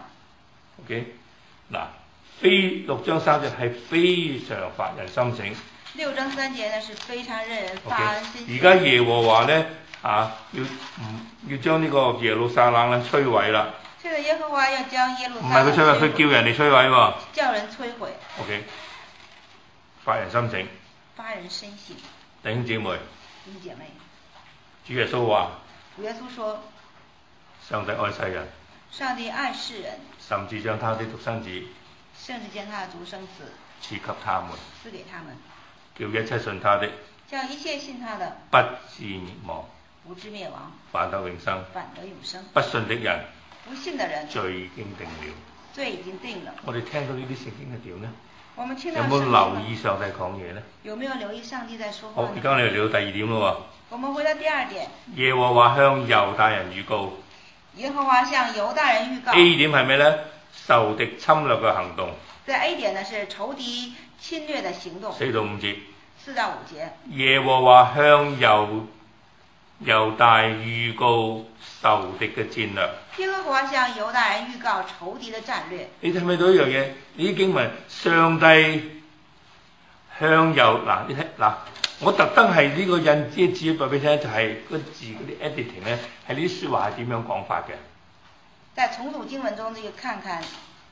OK， 嗱，非六章三節係非常發人深省。 六章三節呢是非常令人發人深省。 而家耶和華呢，啊，要唔要將呢個耶路撒冷咧摧毀啦？ 現在耶和華要將耶路撒冷。 唔係佢摧毀，佢叫人哋摧毀喎。 叫人摧毀。 OK， 發人深省。 發人深省。 弟兄姊妹。 弟兄姐妹。 主耶穌話。 主耶穌說。 上帝愛世人。 上帝愛世人。 甚至將他的獨生子。 甚至將他的獨生子。 賜給他們。 賜給他們。 叫一切信他的。 叫一切信他的。 不至滅亡。 不至滅亡。 反得永生。 反得永生。 不信的人。 不信的人。 罪已經定了。 罪已經定了。 我哋聽到呢啲聖經係點呢？ 我們聽到有冇留意上帝講嘢呢？ 有沒有留意上帝在說話？ 好，而家我哋嚟到第二點咯喎。 我們回到第二點。 耶和華向猶大人預告。 耶和華向猶大人預告。 A 點係咩呢？仇敵侵略嘅行動。 在 A 點呢是仇敵侵略的行動。 四到五節。 四到五節。 耶和華向猶猶大預告仇敵嘅戰略。 耶和華向猶大人預告仇敵的戰略。 你睇唔睇到一樣嘢？呢啲經文，上帝向猶嗱，你睇嗱，我特登係呢個印啲字話俾你聽，就係、是、個字嗰啲 editing 咧，係呢啲説話係點樣講法嘅？ 在重組經文中，就看看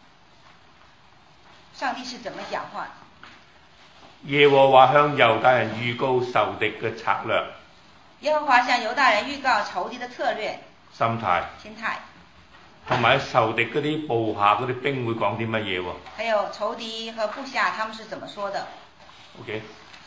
上帝是怎麼講話。 耶和華向猶大人預告仇敵嘅策略。 耶和華向猶大人預告仇敵的策略。 心態。 心態。 同埋仇敵嗰啲部下嗰啲兵會講啲乜嘢喎？ 還有仇敵和部下，他們是怎麼說的 ？OK，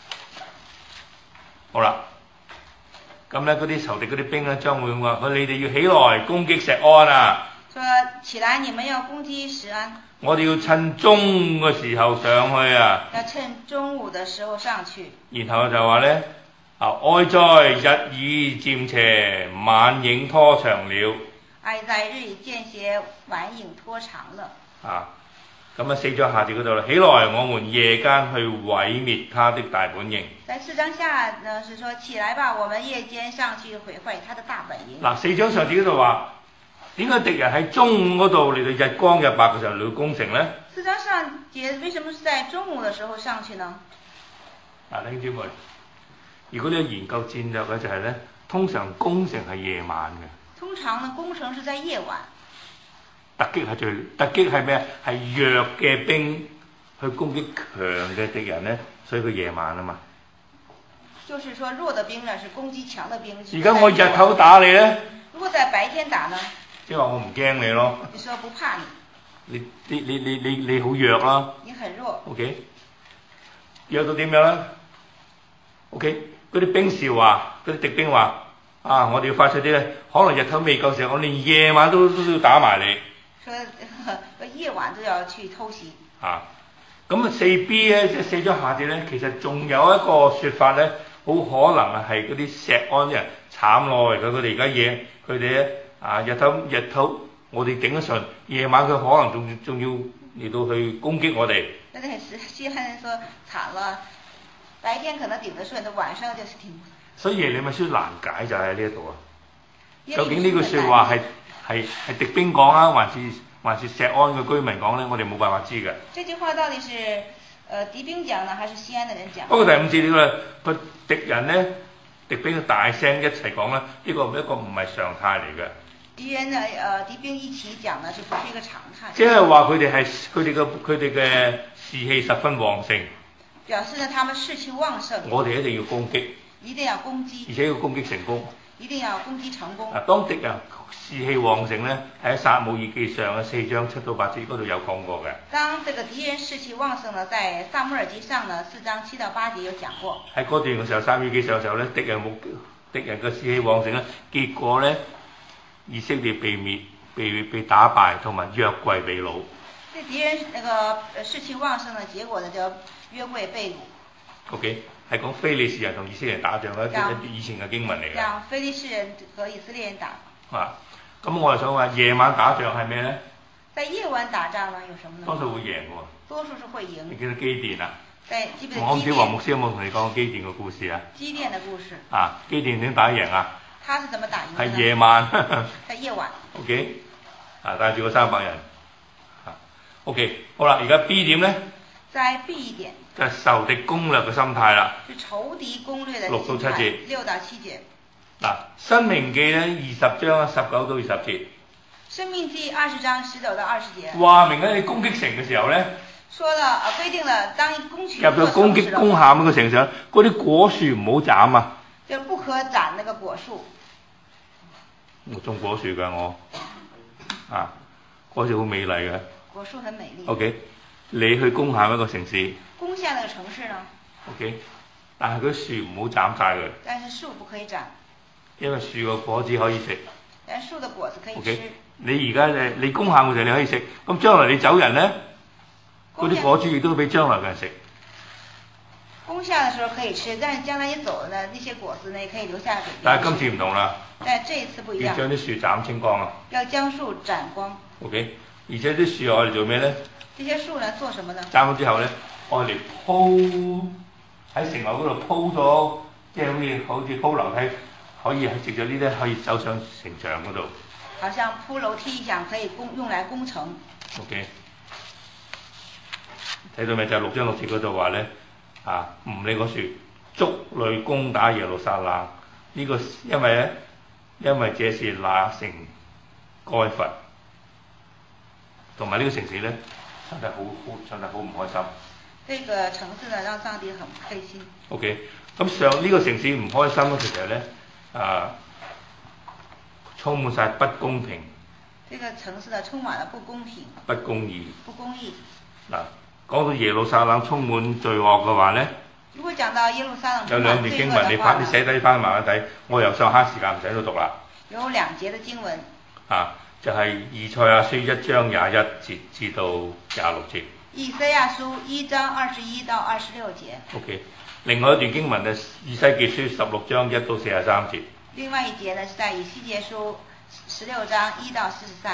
好啦，咁咧嗰啲仇敵嗰啲兵咧將會話：佢你哋要起來攻擊錫安啊！ 說起來，你們要攻擊錫安。 我哋要趁中嘅時候上去啊！ 要趁中午的時候上去。 然後就話咧：啊，哀哉日已漸斜，晚影拖長了。 哀哉日已漸斜，晚影拖長了。啊， 咁啊四章下節嗰度啦，起來，我們夜間去毀滅他的大本營。 在四章下呢，是說起來吧，我們夜間上去毀壞他的大本營。 嗱，四章上節嗰度話，點解敵人喺中午嗰度嚟到日光日白嘅時候嚟到攻城呢？ 四章上節為什麼是在中午嘅時候上去呢？ 嗱，弟兄姊妹，如果你有研究戰略嘅就係咧，通常攻城係夜晚嘅。 通常呢，攻城是在夜晚。 突擊係最，突擊係咩啊？係弱嘅兵去攻擊強嘅敵人咧，所以佢夜晚啊嘛。 就是說弱的兵呢是攻擊強的兵。 而家我日頭打你咧？ 如果在白天打呢？ 即係話我唔驚你咯。 你說不怕你。 你你你你你你好弱啦。 你很弱。 OK。弱到點樣咧 ？OK， 嗰啲兵士話，嗰啲敵兵話。啊！我哋要快脆啲咧，可能日頭未夠時候，我連夜晚都都要打埋你。 說個夜晚都要去偷襲。啊！ 咁啊四 B 咧，即係四章下節咧，其實仲有一個説法咧，好可能係嗰啲錫安人慘咯，佢佢哋而家夜，佢哋咧啊日頭日頭我哋頂得順，夜晚佢可能仲仲要嚟到去攻擊我哋。 那係西漢人說慘了，白天可能頂得順，到晚上就是頂。 所以耶利米書難解就喺呢一度啊！究竟呢句説話係係係敵兵講啊，還是還是錫安嘅居民講咧？我哋冇辦法知嘅。 這句話到底是誒、呃、敵兵講呢，還是西安嘅人講？ 不過第五節呢個個敵人咧， 敵兵大聲一齊講咧，呢、這個一個唔係常態嚟嘅。 敵人呢，誒敵兵一起講呢，就不是一個常態。 即係話佢哋係佢哋嘅佢哋嘅士氣十分旺盛。 表示呢，他們士氣旺盛。 我哋一定要攻擊。 一定要攻擊。 而且要攻擊成功。 一定要攻擊成功。 嗱，當敵人士氣旺盛咧，喺撒母耳記上嘅四章七到八節嗰度有講過嘅。 當這個敵人士氣旺盛呢，在撒母耳記上呢四章七到八節有講過。喺嗰段嘅時候，撒母耳記上嘅時候咧，敵人冇敵人嘅士氣旺盛咧，結果咧以色列被滅、被被打敗，同埋約櫃被擄。 即係敵人那個士氣旺盛嘅結果呢，就約櫃被擄。 O.K. 係講非利士人同以色列人打仗嘅一以前嘅經文嚟嘅。 講非利士人和以色列人打。 啊，咁我係想話夜晚打仗係咩咧？ 在夜晚打仗呢，有什麼呢？ 多數會贏喎。 多數是會贏。 你記得基甸啊？ 在基甸。 我唔知黃牧師有冇同你講基甸嘅故事啊？ 基甸嘅故事。 啊，基甸點打贏啊？ 他是怎麼打贏的？ 係夜晚。 在夜晚。 O.K. 啊，帶住個三百人。啊 O.K. 好啦，而家 B 點咧？ 在 B 點。 就係仇敵攻略嘅心態啦。 是仇敵攻略嘅心態。 六到七節。 六到七節。 嗱，申命記咧二十章十九到二十節。 申命記二十章十九到二十節。 話明咧，你攻擊城嘅時候咧。 說了啊，規定了當攻取。 入到攻擊攻下嗰個城上，嗰啲果樹唔好斬啊。 就不可斬那個果樹。 我種果樹㗎我。啊，果樹好美麗嘅。 果樹很美麗。 O.K. 你去攻下一個城市。 攻下那個城市呢 ？O.K. 但係嗰樹唔好斬晒佢。 但是樹不可以斬。 因為樹個果子可以食。 但樹的果子可以吃。 O.K. 你而家誒你攻下嘅時候你可以食，咁將來你走人咧，嗰啲果子亦都俾將來嘅人食。 攻下嘅時候可以吃，但係將來你走呢，那些果子呢可以留下給。 但係今次唔同啦。 但係這一次不一樣。 要將啲樹斬清光啊！ 要將樹斬光。 O.K. 而且啲樹我哋做咩咧？ 這些樹呢做什麼呢？ 斬咗之後咧，我哋鋪喺城樓嗰度鋪咗，即係好似好似鋪樓梯，可以係藉著呢啲可以走上城牆嗰度。 好像鋪樓梯一樣，可以攻用來攻城。 O.K. 睇到未？就係六章六節嗰度話咧，啊唔理個樹，築壘攻打耶路撒冷。呢、這個因為咧，因為這是那城該罰，同埋呢個城市咧，上帝好好，上帝好唔開心。 呢個城市呢，讓上帝很唔開心。 O.K. 咁上呢個城市唔開心咧，其實咧啊，充滿晒不公平。 呢個城市呢，充滿了不公平。 不公義。 不公義。 嗱，講到耶路撒冷充滿罪惡嘅話咧。如果講到耶路撒冷有兩段經文，你翻你寫低翻慢慢睇，我又想慳時間唔使喺度讀啦。 有兩節嘅經文。 啊，就係、是、以賽亞書一章廿一節至到廿六節。以賽亞書一章二十一到二十六節。 O.K. 另外一段經文呢，以西結書十六章一到四十三節。 另外一節呢，是在以西結書十六章一到四十三。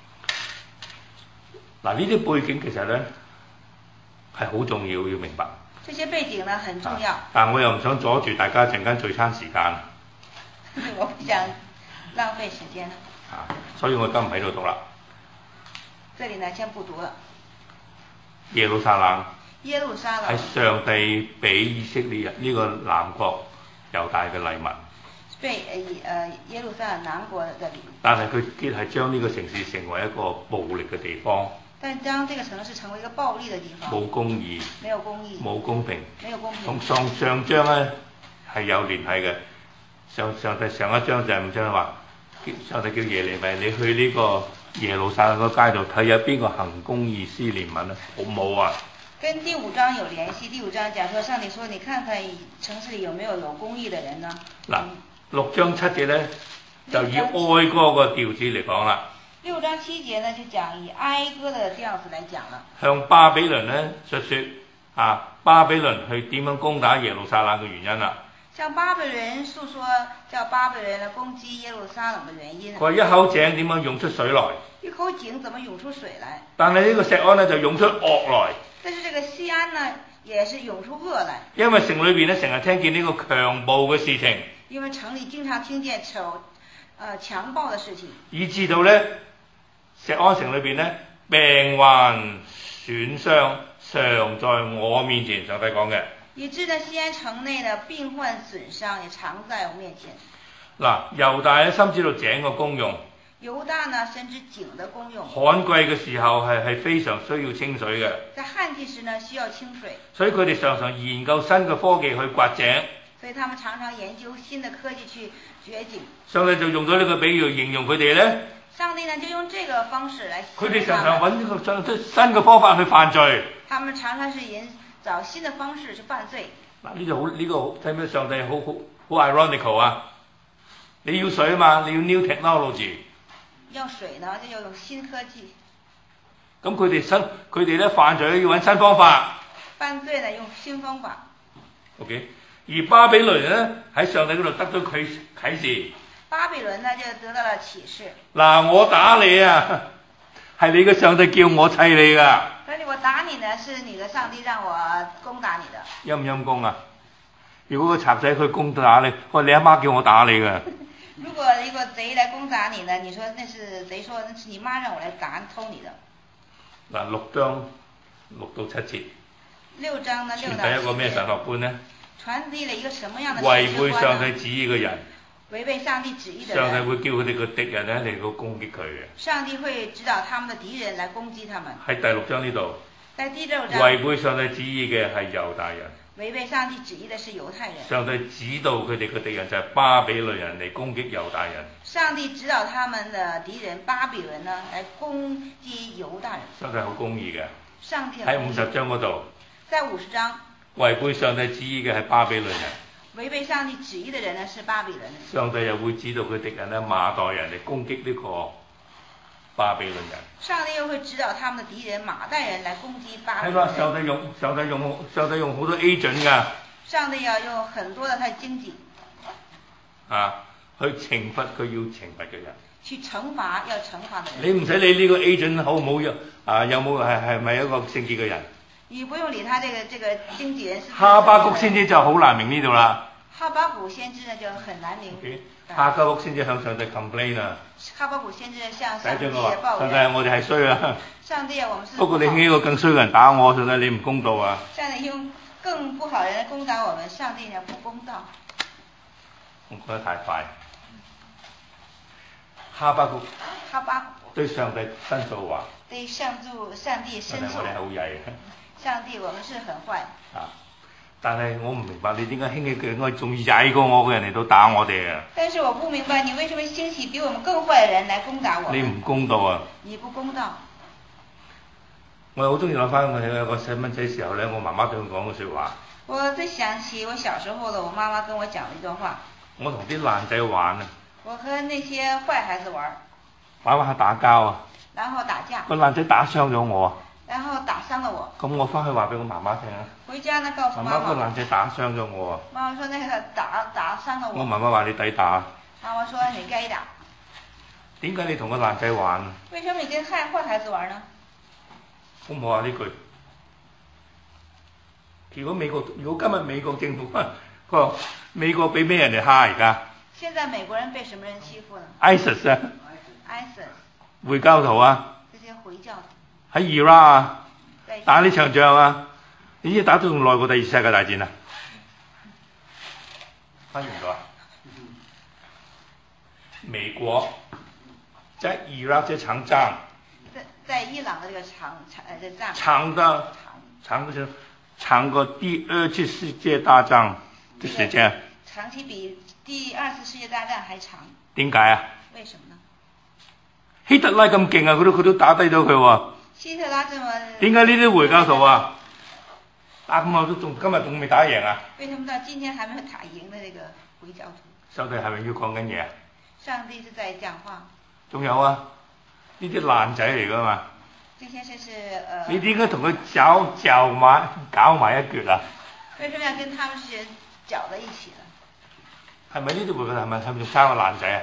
嗱，呢啲背景其實呢係好重要，要明白。 這些背景呢很重要，啊、 但我又唔想阻住大家陣間聚餐時間。 我不想浪費時間。 啊，所以我今唔喺度讀啦。 這裡呢，先不讀了。 耶路撒冷。 耶路撒冷。 係上帝俾以色列人呢個南國猶大嘅禮物。 對，誒耶路撒冷南國嘅禮物。 但係佢結係將呢個城市成為一個暴力嘅地方。 但將這個城市成為一個暴力的地方， 冇公義， 沒有公義， 冇公平， 沒有公平。 同上上章咧係有聯繫嘅。上上第上一章就係五章話，上帝叫耶利米你去呢個耶路撒冷個街度睇下邊個行公義施憐憫啊？好冇啊？ 跟第五章有聯繫。第五章講說上帝說你看看城市裡有沒有有公義的人呢？ 嗱、嗯，六章七節咧就以哀歌個調子嚟講啦。 六章七節呢就講以哀歌的調子來講了， 向巴比倫呢述說啊巴比倫去點樣攻打耶路撒冷嘅原因啦。 向巴比倫訴說叫巴比倫來攻擊耶路撒冷嘅原因。 佢一口井點樣湧出水來？ 一口井怎麼湧出水來？ 但係呢個錫安呢就湧出惡來。 但是這個西安呢也是湧出惡來。因為城裏邊呢成日聽見呢個強暴嘅事情。 因為城裡經常聽見仇呃強暴嘅事情。 以至到呢。錫安城裏邊咧，病患損傷常在我面前，上帝講嘅。 以致呢西安城內的病患損傷也常在我面前。 嗱，猶大咧深知道井嘅功用。 猶大呢深知井的功用。 旱季嘅時候係係非常需要清水嘅。 在旱季時呢需要清水。 所以佢哋常常研究新嘅科技去掘井。 所以他們常常研究新的科技去掘井。 上帝就用咗呢個比喻形容佢哋咧。 上帝呢就用這個方式來。 佢哋常常揾呢個新嘅方法去犯罪。 他們常常是引找新的方式去犯罪。 嗱，呢就好呢個睇唔睇上帝好好好 ironical 啊！你要水啊嘛，你要 new technology。 要水呢就要用新科技。 咁佢哋新佢哋咧犯罪要揾新方法。 犯罪呢用新方法。 OK， 而巴比倫咧喺上帝嗰度得到佢啟示。 巴比倫呢就得到了啟示。 嗱，我打你啊，係你嘅上帝叫我砌你㗎。 所以我打你呢，是你的上帝讓我攻打你的。 陰唔陰公啊？如果個賊仔佢攻打你，我話你阿媽叫我打你㗎。 如果一個賊來攻打你呢，你說那是賊說那是你媽讓我來打偷你的。嗱， 六章六到七節。 六章呢六到七節。 傳遞一個咩神學觀呢？ 傳遞了一個什麼樣的違背上帝旨意嘅人。 違背上帝旨意的人。 上帝會叫佢哋個敵人咧嚟到攻擊佢嘅。 上帝會指導他們的敵人來攻擊他們。 喺第六章呢度。 在第六章。 違背上帝旨意嘅係猶大人。 違背上帝旨意的是猶太人。 上帝指導佢哋嘅敵人就係巴比倫人嚟攻擊猶大人。 上帝指導他們的敵人巴比倫呢，來攻擊猶大人。 上帝好公義嘅。 上帝喺五十章嗰度。 在五十章。 違背上帝旨意嘅係巴比倫人。 違背上帝旨意的人呢是巴比倫人。 上帝又會指導佢敵人咧馬代人嚟攻擊呢個巴比倫人。 上帝又會指導他們的敵人馬代人來攻擊巴比倫人。 係嘛？上帝用上帝用上帝用好多 agent 㗎。 上帝要用很多的他的經濟。 啊，去懲罰佢要懲罰嘅人。 去懲罰要懲罰嘅人。 你唔使理呢個 agent 好唔好用啊？有冇係係咪一個聖潔嘅人？ 你不用理他這個這個經紀人是。 哈巴谷先知就好難明呢度啦。 哈巴谷先知呢就很難明。 Okay. 哈巴谷先知向上帝 complain 啊。 哈巴谷先知向上帝抱怨。 上帝，我哋係衰啊。 上帝啊，我們是。 不過你興一個更衰嘅人打我，上帝你唔公道啊。 上帝用更不好的人攻打我們，上帝呢不公道。 我覺得太快。哈巴谷。 哈巴谷。 對上帝申訴話。 對上主上帝申訴。 我哋好曳。 上帝，我們是很壞。 啊！但係我唔明白你點解興起佢我仲曳過我嘅人嚟到打我哋啊！ 但是我不明白你為什麼興起比我們更壞嘅人來攻打我們？ 你唔公道啊！ 你不公道。 我好中意諗翻我有個細蚊仔時候咧，我媽媽對我講嘅説話。 我在想起我小時候的，我媽媽跟我講了一段話。 我同啲爛仔玩啊！ 我和那些壞孩子玩。 玩玩下打交啊！ 然後打架。 個爛仔打傷咗我啊！ 然後打傷了我。咁我翻去話俾我媽媽聽啊。 回家呢，告訴媽媽。媽媽， 個爛仔打傷咗我啊。 媽媽說那個打打傷了我。 我媽媽話你抵打。 媽媽說你該打。 點解你同個爛仔玩啊？ 為什麼你跟壞壞孩子玩呢？ 好唔好啊呢句？如果美國，如果今日美國政府，個美國俾咩人哋蝦而家？ 現在美國人被什麼人欺負呢 ？ISIS 啊。 ISIS。 回教徒啊。 這些回教徒。 喺伊拉克啊，打呢場仗啊，你知打到仲耐過第二次世界大戰啊？翻譯唔到啊？美國在伊拉克這場仗。 在在伊朗的這個場場呃這仗。 長的長的是長過第二次世界大戰的時間。 長期比第二次世界大戰還長。點解啊？ 為什麼呢？ 希特拉咁勁啊，佢都佢都打低咗佢喎。 希特拉這麼。點解呢啲回教徒啊，打咁耐都仲今日仲未打贏啊？ 為什麼到今天還沒有打贏的這個回教徒？ 上帝係咪要講緊嘢啊？ 上帝是在講話。仲有啊，呢啲爛仔嚟㗎嘛。 這些是是呃。 你點解同佢攪攪埋搞埋一橛啊？ 為什麼要跟他們是攪在一起呢？ 係咪呢啲回教徒係咪係咪仲生個爛仔啊？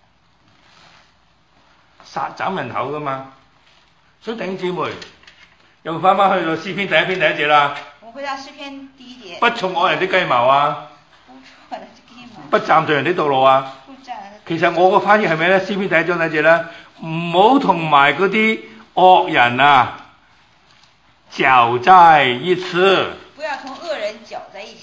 殺斬人頭㗎嘛。所以弟兄姊妹，又翻返去到詩篇第一篇第一節啦。 我回答詩篇第一節。 不從愛人的計謀啊。 不從愛人的計謀。 不站在人的道路啊。 不站。 其實我個翻譯係咩咧？詩篇第一章第一節咧，唔好同埋嗰啲惡人啊，攪在一起。 不要同惡人攪在一起。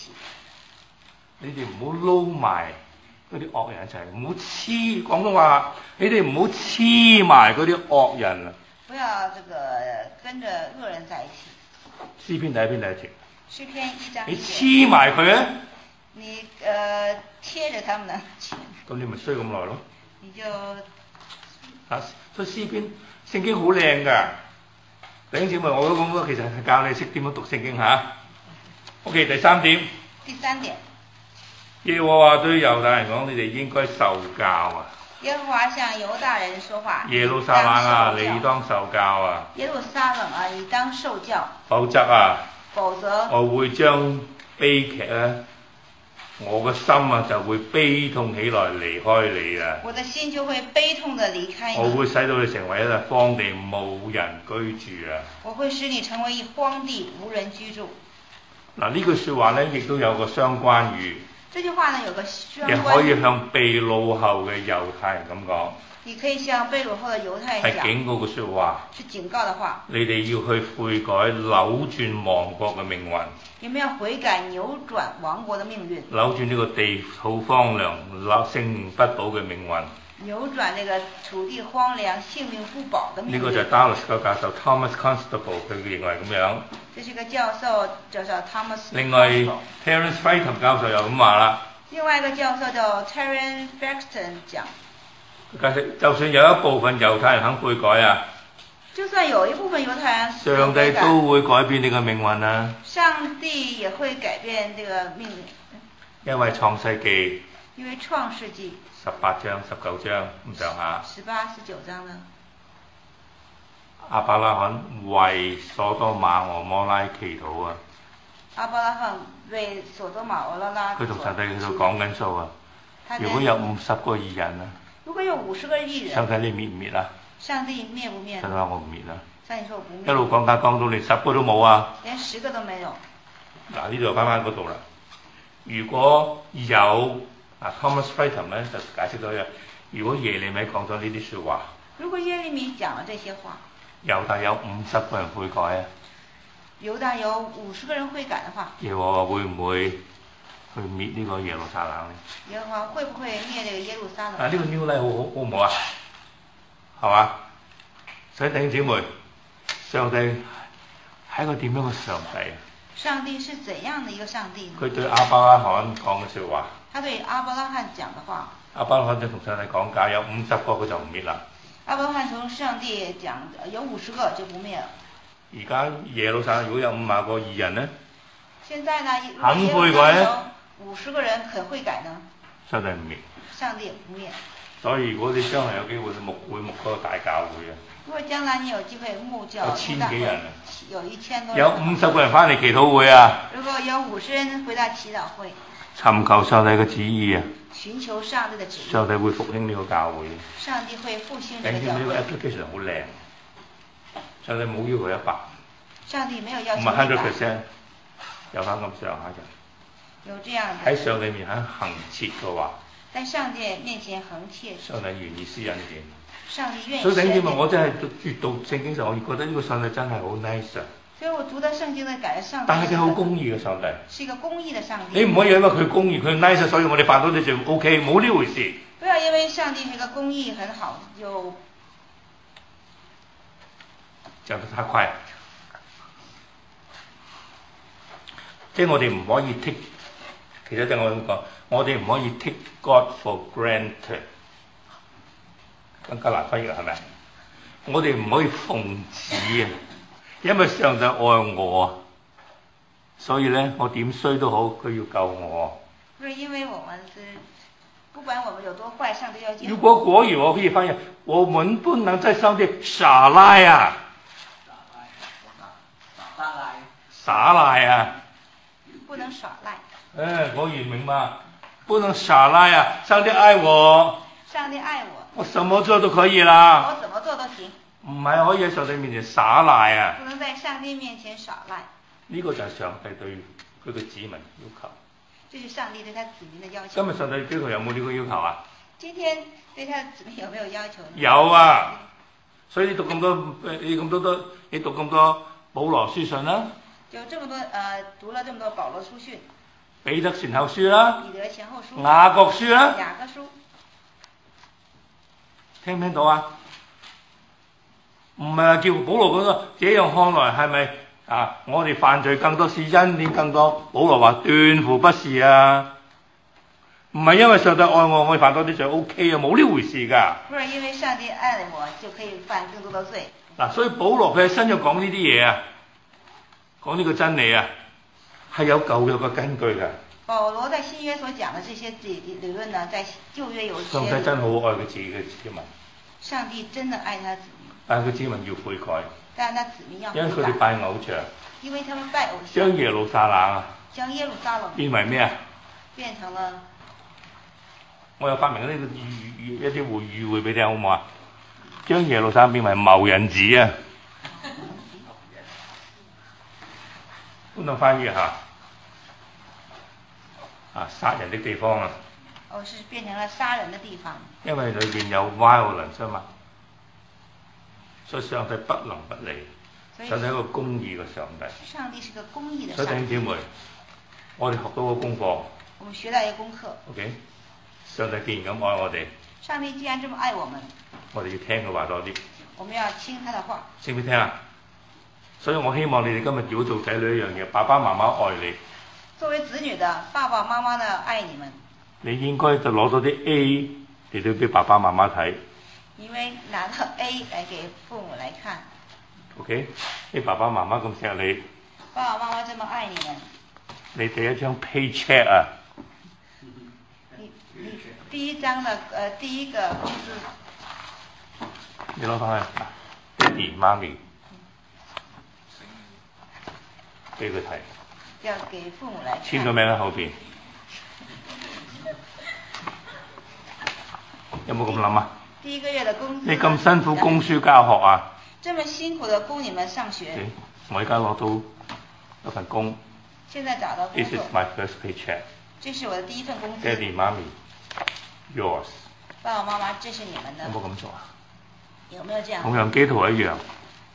你哋唔好撈埋嗰啲惡人一齊，唔好黐。廣東話，你哋唔好黐埋嗰啲惡人啊！ 不要這個跟着惡人在一起。 詩篇第一篇第一節。 詩篇一章一節。 你黐埋佢啊！ 你呃貼着他們呢？ 咁你咪衰咁耐咯。 你就啊，所以詩篇聖經好靚㗎。弟兄姊妹，我都講其實係教你識點樣讀聖經嚇。OK， 第三點。 第三點。 耶和華對猶大人講：你哋應該受教啊！ 耶和華向猶大人說話： 耶路撒冷啊，你當受教啊！ 耶路撒冷啊，你當受教。 否則啊， 否則我會將悲劇啊，我個心啊就會悲痛起來離開你啊！ 我的心就會悲痛地離開你。 我會使到你成為一笪荒地，冇人居住啊！ 我會使你成為一荒地，無人居住。嗱， 呢句説話呢，亦都有個相關語。 這句話呢，有個相關。 亦可以向被擄後嘅猶太人咁講。 你可以向被擄後嘅猶太人講。 係警告嘅説話。 是警告的話。 你哋要去悔改，扭轉亡國嘅命運。 你們要悔改，扭轉亡國嘅命運。 扭轉呢個地土荒涼、性命不保嘅命運。 扭轉呢個土地荒涼、性命不保嘅命運。 呢個就係 Dallas 個教授 Thomas Constable 佢認為咁樣。 這是個教授叫做 Thomas。 另外 Terence Frighton 教授又咁話啦。 另外一個教授叫 Terence Frighton 講。 解釋，就算有一部分猶太人肯悔改啊。 就算有一部分猶太人。 上帝都會改變你嘅命運啊。 上帝也會改變這個命運。 因為創世記。 因為創世記。 十八章、十九章咁上下。 十八、十九章呢？ 亞伯拉罕為所多瑪俄摩拉祈禱啊！ 亞伯拉罕為所多瑪俄摩拉。 佢同上帝喺度講緊數啊！如果有五十個義人啊！ 如果有五十個義人。 上帝你滅唔滅啊？ 上帝滅唔滅？ 上帝話我唔滅啊！ 上帝說我不滅。 一路講緊講到連十個都冇啊！ 連十個都沒有。 嗱，呢度又翻翻嗰度啦。如果有啊 Thomas Frighton 咧就解釋咗嘅，如果耶利米講咗呢啲説話。如果耶利米講了這些話。 猶大有五十個人悔改啊！ 猶大有五十個人悔改的話。 耶和華會唔會去滅呢個耶路撒冷呢？ 耶和華會不會滅這個耶路撒冷？ 啊，呢、這個 new life 好好好唔好啊？係嘛？所以弟兄姊妹，上帝係一個點樣嘅上帝啊？ 上帝是怎樣的一個上帝？ 佢對亞伯拉罕講嘅説話。 他對亞伯拉罕講嘅話。 亞伯拉罕就同上帝講價，有五十個佢就唔滅啦。 亞伯拉罕同上帝講，有五十個就不滅了。 而家耶路撒冷如果有五萬個義人呢？ 現在呢？ 肯悔改呢？ 五十個人肯悔改呢？ 上帝唔滅。 上帝也不滅。 所以如果你將來有機會牧會牧嗰個大教會啊， 如果將來你有機會牧教， 有千幾人啊， 有一千多人。 有五十個人翻嚟祈禱會啊。 如果有五十人回到祈禱會。 尋求上帝嘅旨意啊。 尋求上帝嘅旨意。 上帝會復興呢個教會。上帝會復興呢個教會。 呢個 application 好靚。上帝冇要求一百。 上帝沒有要求一百。 唔係 hundred percent，有翻咁上下嘅。 有這樣的。 喺上帝面前行切嘅話。 在上帝面前行切。 上帝願意施恩典。 上帝願意。 所以點解我真係閱讀聖經時，我覺得呢個上帝真係好 nice 啊。 所以我讀到聖經咧，感覺上帝。 但係佢好公義嘅上帝。 是一個公義嘅上帝。 你唔可以因為佢公義，佢 nice，所以我哋辦到你就 OK，冇呢回事。 不要因為上帝係個公義很好就。 講得太快。即係我哋唔可以 take，其實即係我咁講，我哋唔可以 take God for granted，更加難翻譯係咪？我哋唔可以奉旨啊，因為上帝愛我啊，所以咧我點衰都好，佢要救我。 不是因為我們是，不管我們有多壞，上帝要救。 如果果然我可以翻譯，我們不能在上帝耍賴啊！ 耍賴。 耍賴啊！ 不能耍賴。 誒，果然明白，不能耍賴啊！上帝愛我。 上帝愛我。我什麼做都可以啦。 我怎麼做都行。唔係可以喺上帝面前耍賴啊！ 不能在上帝面前耍賴。呢個就係上帝對佢嘅子民要求。 這是上帝對他子民的要求。 今日上帝對佢有冇呢個要求啊？ 今天對他子民有沒有要求呢？ 有啊，所以你讀咁多，你咁多多，你讀咁多保羅書信啦。 就這麼多，呃，讀了這麼多保羅書信。 彼得前後書啦， 彼得前後書， 雅各書啦， 雅各書， 聽唔聽到啊？唔係話叫保羅嗰個，這樣看來係咪啊？我哋犯罪更多是恩典更多？保羅話斷乎不是啊！唔係因為上帝愛我，我哋犯多啲罪 O K 啊，冇呢回事㗎。 不是因為上帝愛我就可以犯更多的罪。 嗱，所以保羅佢喺新約講呢啲嘢啊，講呢個真理啊，係有舊約嘅根據㗎。 保羅在新約所講的這些理理論呢，在舊約有。 上帝真好愛佢自己嘅子民。 上帝真的愛他子民。 但係佢子民要悔改。 但係他子民要悔改。 因為佢哋拜偶像。 因為他們拜偶像。 將耶路撒冷啊。 將耶路撒冷。 變為咩啊？ 變成了。 我有發明呢個語一啲會語彙俾你聽好唔好啊？將耶路撒冷變為謀人子啊！歡迎翻譯下啊，殺人的地方啊！ 哦，是變成了殺人的地方。因為裏邊有 violence 嘛，所以上帝不能不理。上帝係一個公義嘅上帝。 上帝是個公義的上帝。 所以弟兄姊妹，我哋學到個功課。 我們學到一個功課。 OK。上帝既然咁愛我哋， 上帝既然這麼愛我們， 我哋要聽佢話多啲。 我們要聽他的話。識唔識聽啊？所以我希望你哋今日如果做仔女一樣嘢，爸爸媽媽愛你。 作為子女的，爸爸媽媽呢愛你們。 你應該就攞到啲 A 嚟到俾爸爸媽媽睇。 因為拿到 A 來給父母來看。 OK， 你爸爸媽媽咁錫你。 爸爸媽媽這麼愛你們。 你第一張 paycheck 啊！ 第一張的，呃，第一個就是你攞翻去，爹哋媽咪俾佢睇。 要給父母來看。 簽個名喺後邊。有冇咁諗啊？ 第一個月的工資。 你咁辛苦供書教學啊？ 這麼辛苦的供你們上學。 Okay, 我而家攞到一份工。 現在找到工作。 This is my first paycheck。 這是我的第一份工資。 爹哋媽咪 ，yours。 爸爸媽媽，這是你們的。 有冇咁做啊？ 有沒有這樣？ 同樣基督徒一樣。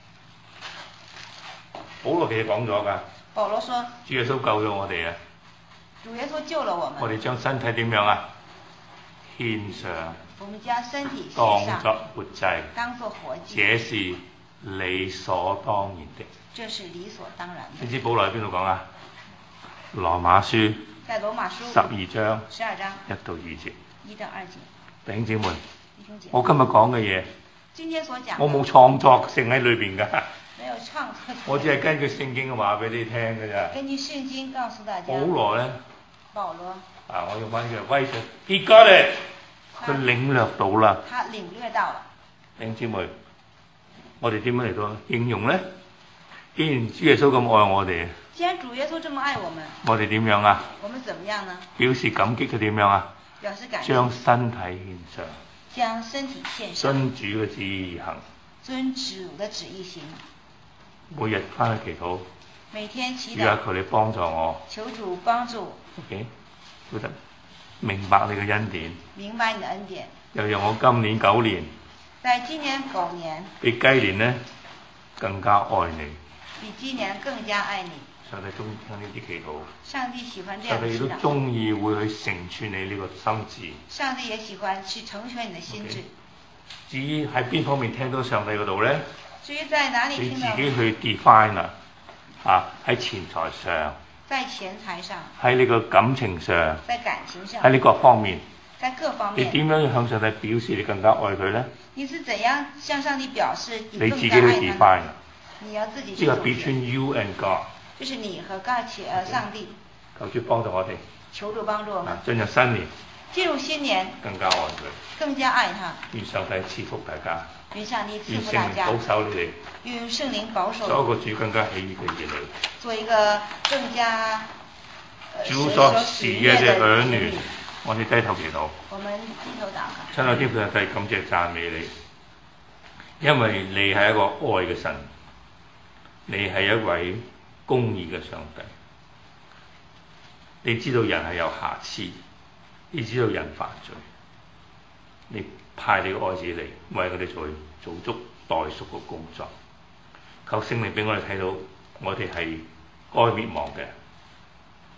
保羅其實講咗㗎。 保羅說。 主耶穌救咗我哋啊！ 主耶穌救了我們。 我哋將身體點樣啊？獻上。 我們將身體獻上。當作活祭。 當作活祭。 這是理所當然的。 這是理所當然的。 你知保羅喺邊度講啊？羅馬書。 在羅馬書。 十二章。 十二章。 一到二節。 一到二節。 弟兄姊妹。我今日講嘅嘢。 今天所講。 我冇創作性喺裏邊㗎。 沒有創作。我只係根據聖經嘅話俾你聽㗎咋。 根據聖經告訴大家。 保羅咧。 保羅。 啊！我用翻呢個威信 He got it。佢領略到啦。 他領略到了。 弟兄姊妹，我哋點樣嚟到應用咧？既然主耶穌咁愛我哋。 既然主耶穌這麼愛我們。 我哋點樣啊？ 我們怎麼樣呢？ 表示感激佢點樣啊？ 表示感激。 將身體獻上。 將身體獻上。 遵主嘅旨意行。 遵主的旨意行。 每日翻去祈禱。 每天祈禱。 主啊，求你幫助我。 求主幫助。 OK， 好得明白你嘅恩典。 明白你的恩典。 又讓我今年九年。 在今年狗年。 比雞年呢更加愛你。 比雞年更加愛你。 上帝中意聽呢啲祈禱。 上帝喜歡這樣。 上帝亦都中意會去成全你呢個心志。 上帝也喜歡去成全你的心志。 Okay. 至於喺邊方面聽到上帝嗰度咧？ 至於在哪裡聽到？ 你自己去 define 啦，啊喺錢財上。 在錢財上。 喺你個感情上。 在感情上。 喺呢各方面。 在各方面。 你點樣向上帝表示你更加愛佢咧？ 你是怎樣向上帝表示你更加愛他？ 你自己去 define。 你要自己去。呢個 between you and God。 就是你和 God 呃上帝。 求主幫助我哋。 求主幫助我們。 進入新年。 進入新年。 更加愛佢。 更加愛他。 願上帝賜福大家。 願上帝賜福大家。 願聖靈保守你哋。 願聖靈保守。 做一個主更加喜悅嘅兒女。 做一個更加。 主所喜悅嘅兒女。我哋低頭祈禱。 我們低頭禱告。 親愛的天父上帝，感謝讚美你，因為你係一個愛嘅神，你係一位公義嘅上帝。你知道人係有瑕疵，你知道人犯罪，你派你嘅愛子嚟為我哋做做足代贖嘅工作。求聖靈俾我哋睇到，我哋係該滅亡嘅，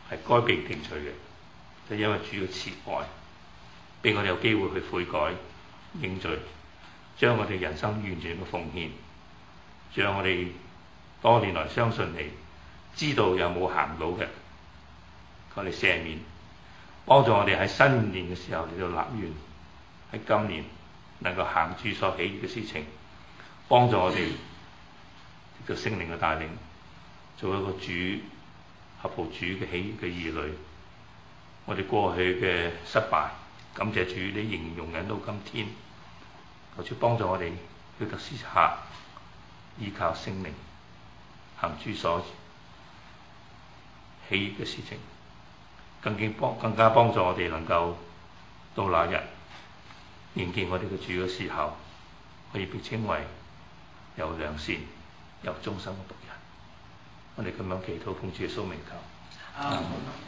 係該被定罪嘅，就因為主嘅慈愛，俾我哋有機會去悔改認罪，將我哋人生完全嘅奉獻，將我哋多年來相信你，知道有冇行到嘅，求你赦免，幫助我哋喺新年嘅時候嚟到立願，喺今年能夠行主所喜悅嘅事情，幫助我哋藉著聖靈嘅帶領，做一個主合乎主嘅喜悅嘅兒女。我哋過去嘅失敗，感謝主你仍然容忍到今天，求主幫助我哋曉得時刻依靠聖靈，行主所喜悅嘅事情，更加幫更加幫助我哋能夠到那日迎見我哋嘅主嘅時候，可以被稱為有良善、有忠心嘅僕人。我哋咁樣祈禱奉主耶穌名求。